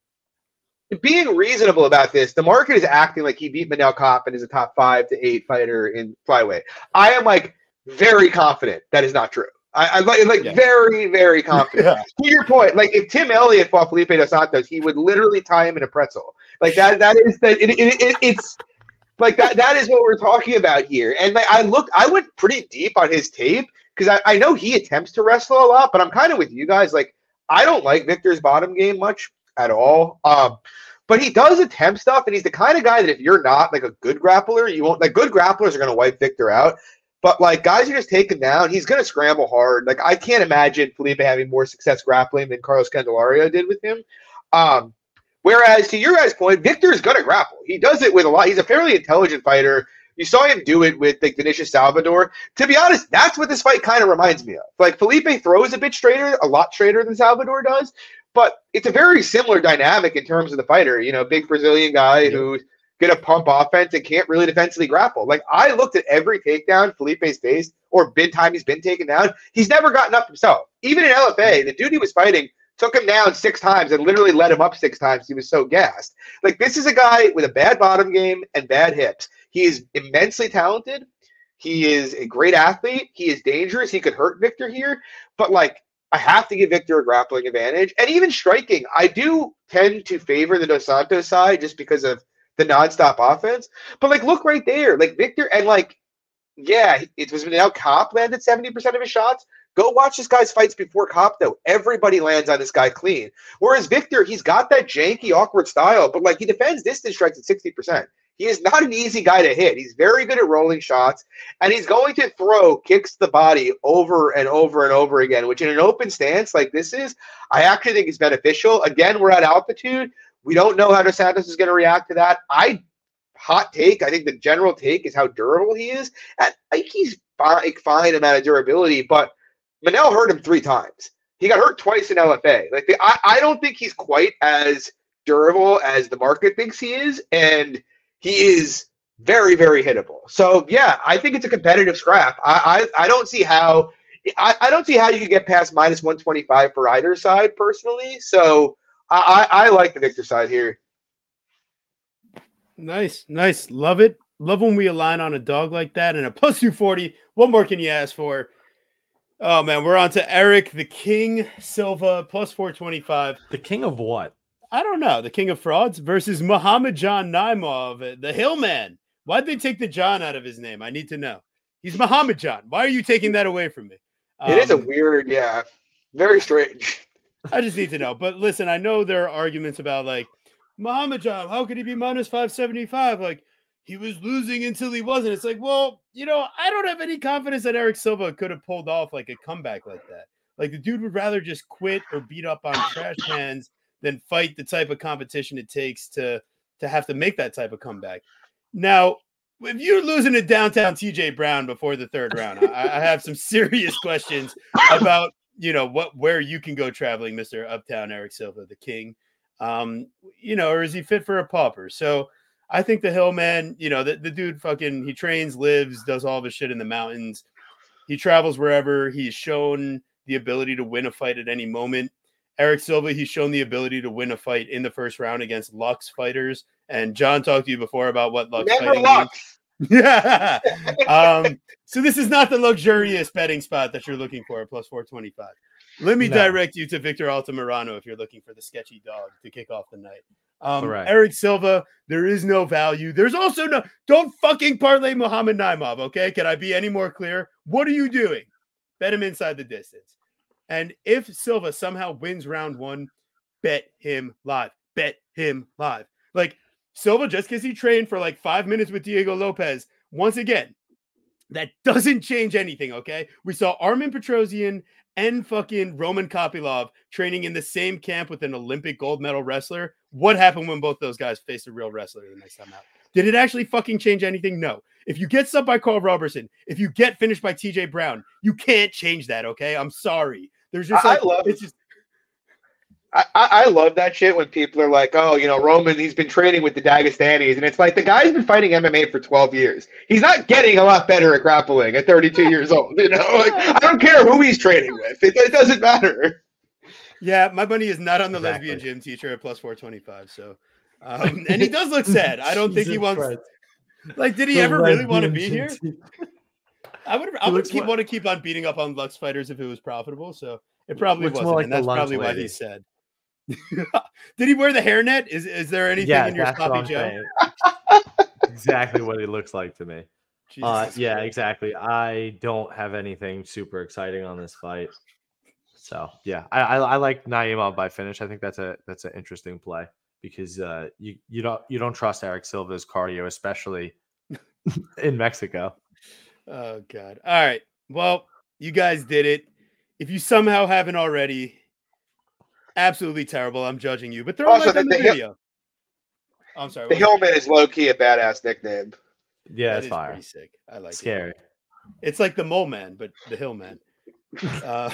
being reasonable about this, the market is acting like he beat Manel Kape and is a top five to eight fighter in flyweight. I am like very confident that is not true. I, I like like Yeah. very, very confident. Yeah. To your point, like if Tim Elliott fought Felipe Dos Santos, he would literally tie him in a pretzel. Like that. That is that. It, it, it, it's like that. That is what we're talking about here. And like I looked, I went pretty deep on his tape because I, I know he attempts to wrestle a lot, but I'm kind of with you guys. Like I don't like Victor's bottom game much at all. Um, but he does attempt stuff, and he's the kind of guy that if you're not like a good grappler, you won't. Like good grapplers are going to wipe Victor out. But like guys who just take him down, he's going to scramble hard. Like I can't imagine Felipe having more success grappling than Carlos Candelario did with him. Um, whereas to your guys' point, Victor is going to grapple. He does it with a lot. He's a fairly intelligent fighter. You saw him do it with like Vinicius Salvador. To be honest, that's what this fight kind of reminds me of. Like Felipe throws a bit straighter, a lot straighter than Salvador does. But it's a very similar dynamic in terms of the fighter. You know, big Brazilian guy yeah. who's going to pump offense and can't really defensively grapple. Like, I looked at every takedown Felipe's faced or been time he's been taken down. He's never gotten up himself. Even in L F A, the dude he was fighting took him down six times and literally let him up six times. He was so gassed. Like, this is a guy with a bad bottom game and bad hips. He is immensely talented. He is a great athlete. He is dangerous. He could hurt Victor here. But, like, I have to give Victor a grappling advantage. And even striking, I do tend to favor the Dos Santos side just because of the nonstop offense. But, like, look right there. Like, Victor, and, like, yeah, it was now Kape landed seventy percent of his shots. Go watch this guy's fights before Kape, though. Everybody lands on this guy clean. Whereas Victor, he's got that janky, awkward style, but, like, he defends distance strikes at sixty percent. He is not an easy guy to hit. He's very good at rolling shots, and he's going to throw kicks to the body over and over and over again, which in an open stance like this is, I actually think is beneficial. Again, we're at altitude. We don't know how Dos Santos is going to react to that. I hot take, I think the general take is how durable he is. And I think he's fine, fine amount of durability, but Manel hurt him three times. He got hurt twice in L F A. Like the, I, I don't think he's quite as durable as the market thinks he is, and he is very, very hittable. So yeah, I think it's a competitive scrap. I I, I don't see how I, I don't see how you could get past minus one twenty-five for either side personally. So I, I, I like the Victor side here. Nice, nice. Love it. Love when we align on a dog like that. And a plus two forty. What more can you ask for? Oh man, we're on to Eric the King Silva plus four twenty-five. The king of what? I don't know. The king of frauds versus Muhammad John Naimov, the Hillman. Why'd they take the John out of his name? I need to know. He's Muhammad John. Why are you taking that away from me? Um, it is a weird, yeah, very strange. I just need to know. But listen, I know there are arguments about like Muhammad John. How could he be minus five seventy-five? Like he was losing until he wasn't. It's like, well, you know, I don't have any confidence that Eric Silva could have pulled off like a comeback like that. Like the dude would rather just quit or beat up on trash cans than fight the type of competition it takes to, to have to make that type of comeback. Now, if you're losing to downtown T J Brown before the third round, I, I have some serious questions about, you know, what where you can go traveling, Mister Uptown Eric Silva, the king. Um, you know, or is he fit for a pauper? So I think the hill man, you know, the, the dude fucking he trains, lives, does all of his shit in the mountains. He travels wherever. He's shown the ability to win a fight at any moment. Eric Silva, he's shown the ability to win a fight in the first round against Lux fighters. And John talked to you before about what Lux Never fighting Lux. Yeah. um, so this is not the luxurious betting spot that you're looking for at plus four twenty-five. Let me No. direct you to Victor Altamirano if you're looking for the sketchy dog to kick off the night. Um, Correct. Eric Silva, there is no value. There's also no, don't fucking parlay Muhammad Naimov, okay? Can I be any more clear? What are you doing? Bet him inside the distance. And if Silva somehow wins round one, bet him live. Bet him live. Like, Silva, just because he trained for like five minutes with Diego Lopez, once again, that doesn't change anything, okay? We saw Armin Petrosian and fucking Roman Kopylov training in the same camp with an Olympic gold medal wrestler. What happened when both those guys faced a real wrestler the next time out? Did it actually fucking change anything? No. If you get subbed by Carl Robertson, if you get finished by T J Brown, you can't change that, okay? I'm sorry. There's just I like, love it's just I, I love that shit when people are like, oh, you know, Roman, he's been training with the Dagestanis. And it's like, the guy's been fighting M M A for twelve years. He's not getting a lot better at grappling at thirty-two years old. You know, like, I don't care who he's training with. It, it doesn't matter. Yeah, my money is not on the Exactly. lesbian gym teacher at plus four twenty-five. So, um, and he does look sad. I don't think he Jesus wants, Christ. like, did he The ever really want to lesbian be here? gym teacher. I would, I He would looks keep more- want to keep on beating up on Lux fighters if it was profitable. So it probably Looks wasn't. more like and the that's lunch probably why lady. he's sad. Did he wear the hairnet? Is is there anything Yeah, in your that's what sloppy I'm Joe? saying. Exactly what he looks like to me. Uh, Jesus yeah, Christ. exactly. I don't have anything super exciting on this fight. So yeah, I I, I like Naimov by finish. I think that's a that's an interesting play because uh, you you don't you don't trust Eric Silva's cardio, especially in Mexico. Oh God! All right. Well, you guys did it. If you somehow haven't already, absolutely terrible. I'm judging you, but throw a Also, like the- on the, the Hill- video. I'm sorry. The what was that? Hillman is low-key a badass nickname. Yeah, That it's is fire. pretty sick. I like it. Scary. It's like the Mole Man, but the Hill Man. uh,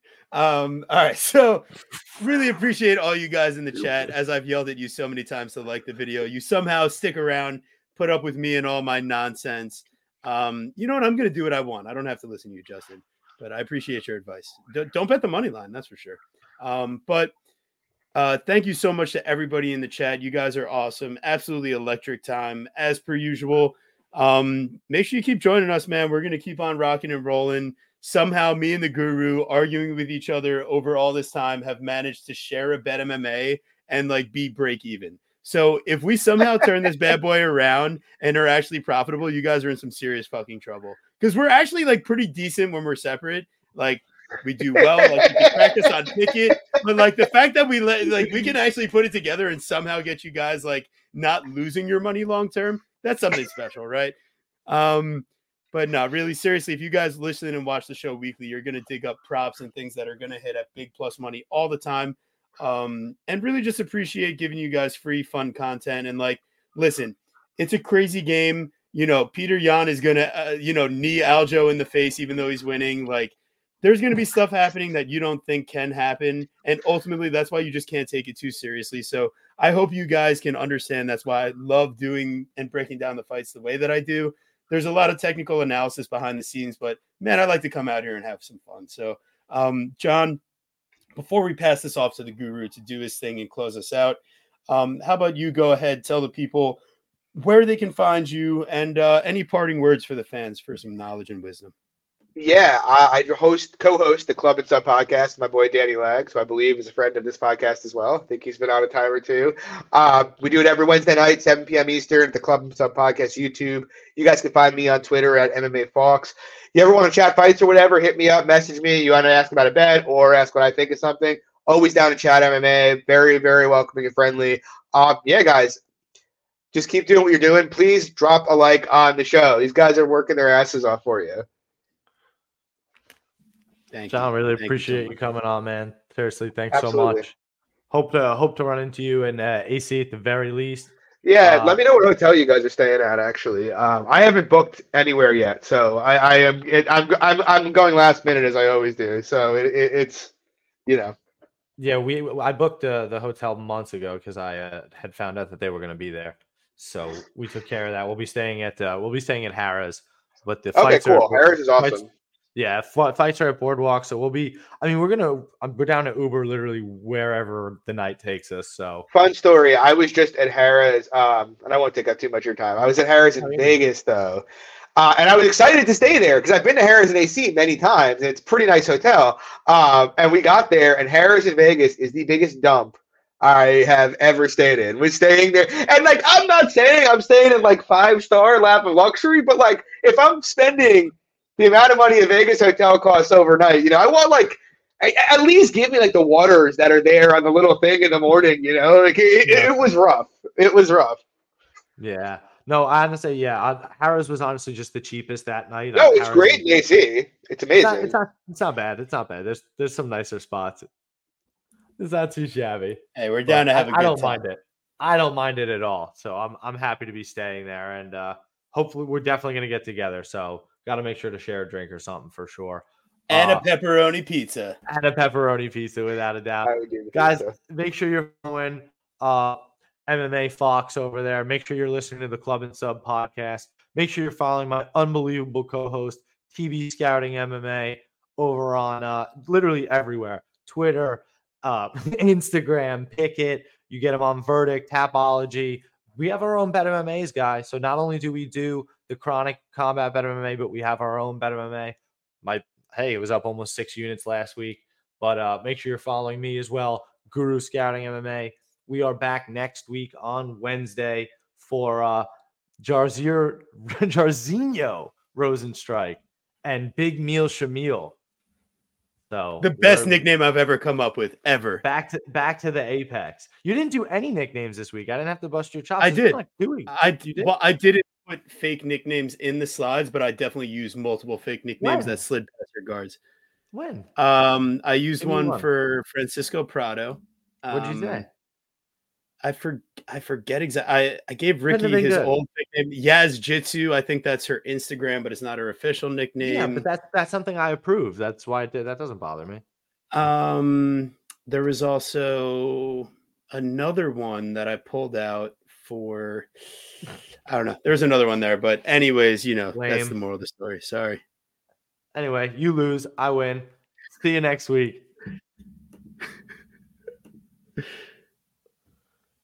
um, all right. So really appreciate all you guys in the chat. As I've yelled at you so many times to like the video, you somehow stick around, put up with me and all my nonsense. Um, you know what? I'm going to do what I want. I don't have to listen to you, Justin, but I appreciate your advice. D- don't bet the money line. That's for sure. Um, but uh, thank you so much to everybody in the chat. You guys are awesome. Absolutely electric time as per usual. Um, make sure you keep joining us, man. We're going to keep on rocking and rolling. Somehow me and the guru arguing with each other over all this time have managed to share a bet M M A and like be break even. So if we somehow turn this bad boy around and are actually profitable, you guys are in some serious fucking trouble because we're actually like pretty decent when we're separate. Like we do well, like we can practice on Pickett, but like the fact that we let like we can actually put it together and somehow get you guys like not losing your money long term. That's something special, right? Um, but no, really seriously, if you guys listen and watch the show weekly, you're gonna dig up props and things that are gonna hit at big plus money all the time. Um, and really just appreciate giving you guys free fun content. And like, listen, it's a crazy game. You know, Peter Yan is gonna, uh, you know, knee Aljo in the face, even though he's winning. Like, there's gonna be stuff happening that you don't think can happen, and ultimately, that's why you just can't take it too seriously. So, I hope you guys can understand. That's why I love doing and breaking down the fights the way that I do. There's a lot of technical analysis behind the scenes, but man, I like to come out here and have some fun. So, um, John, before we pass this off to the guru to do his thing and close us out, um, how about you go ahead, tell the people where they can find you and uh, any parting words for the fans for some knowledge and wisdom. Yeah, I, I host, co-host the Club and Sub podcast. My boy Danny Lag, who I believe is a friend of this podcast as well. I think he's been on a time or two. Uh, we do it every Wednesday night, seven p.m. Eastern, at the Club and Sub podcast YouTube. You guys can find me on Twitter at M M A Fox. You ever want to chat fights or whatever? Hit me up, message me. You want to ask about a bet or ask what I think of something? Always down to chat M M A. Very, very welcoming and friendly. Um, yeah, guys, just keep doing what you're doing. Please drop a like on the show. These guys are working their asses off for you. Thank John, you. really Thank you so appreciate you, much. coming on, man. Seriously, thanks so Absolutely. much. Hope to hope to run into you in uh, A C at the very least. Yeah, Uh, let me know what hotel you guys are staying at. Actually, um, I haven't booked anywhere yet, so I, I am. It, I'm, I'm, I'm going last minute as I always do. So it, it, it's, you know, Yeah, we I booked the the hotel months ago because I uh, had found out that they were going to be there, so we took care of that. We'll be staying at uh, we'll be staying at Harrah's, but the okay, flights are cool. Harris is flights, awesome. yeah, fl- flights are at Boardwalk, so we'll be. I mean, we're gonna um, we're down to Uber literally wherever the night takes us. So Fun story. I was just at Harrah's, um, and I won't take up too much of your time. I was at Harrah's Oh, in yeah. Vegas though, uh, and I was excited to stay there because I've been to Harrah's in A C many times. And it's a pretty nice hotel. Um, and we got there, and Harrah's in Vegas is the biggest dump I have ever stayed in. We're staying there, and like I'm not saying I'm staying in like five star lap of luxury, but like if I'm spending the amount of money a Vegas hotel costs overnight, you know, I want like at least give me like the waters that are there on the little thing in the morning, you know, like it, Yeah. it was rough. It was rough. yeah, no, I honestly, yeah, I, Harrah's was honestly just the cheapest that night. No, Uh, it's Harrah's great was- in A C. It's It's amazing. not, it's not, it's not bad. It's not bad. There's, there's some nicer spots. It's not too shabby. Hey, we're down But to have I, a good I don't time. mind it. I don't mind it at all. So I'm, I'm happy to be staying there, and uh, hopefully we're definitely gonna get together. So got to make sure to share a drink or something for sure. And Uh, a pepperoni pizza. and a pepperoni pizza without a doubt. I would give it Guys, pizza. make sure you're following uh, M M A Fox over there. Make sure you're listening to the Club and Sub podcast. Make sure you're following my unbelievable co-host, T V Scouting M M A, over on uh, literally everywhere. Twitter, uh, Instagram, Picket. You get them on Verdict, Tapology. We have our own Bet M M As, guys. So not only do we do the Chronic Combat Bet M M A, but we have our own Bet M M A. My hey, it was up almost six units last week. But uh, make sure you're following me as well, Guru Scouting M M A. We are back next week on Wednesday for uh, Jarzir, Jarzinho Rosenstrike and Big Meal Shamil. So The best we're nickname I've ever come up with, ever. back to back to the Apex. You didn't do any nicknames this week. I didn't have to bust your chops. I It's did. not doing. I You did? well, I didn't put fake nicknames in the slides, but I definitely used multiple fake nicknames When? that slid past your guards. When? Um, I used Give me one one. for Francisco Prado. What'd you Um, say? I for I forget exactly. I, I gave Couldn't have Ricky been his good. old nickname, Yaz Jitsu. I think that's her Instagram, but it's not her official nickname. Yeah, but that's that's something I approve. That's why I did. That doesn't bother me. Um, there was also another one that I pulled out for. I don't know. There's another one there, but anyways, you know, that's Lame. the moral of the story. Sorry. Anyway, you lose, I win. See you next week.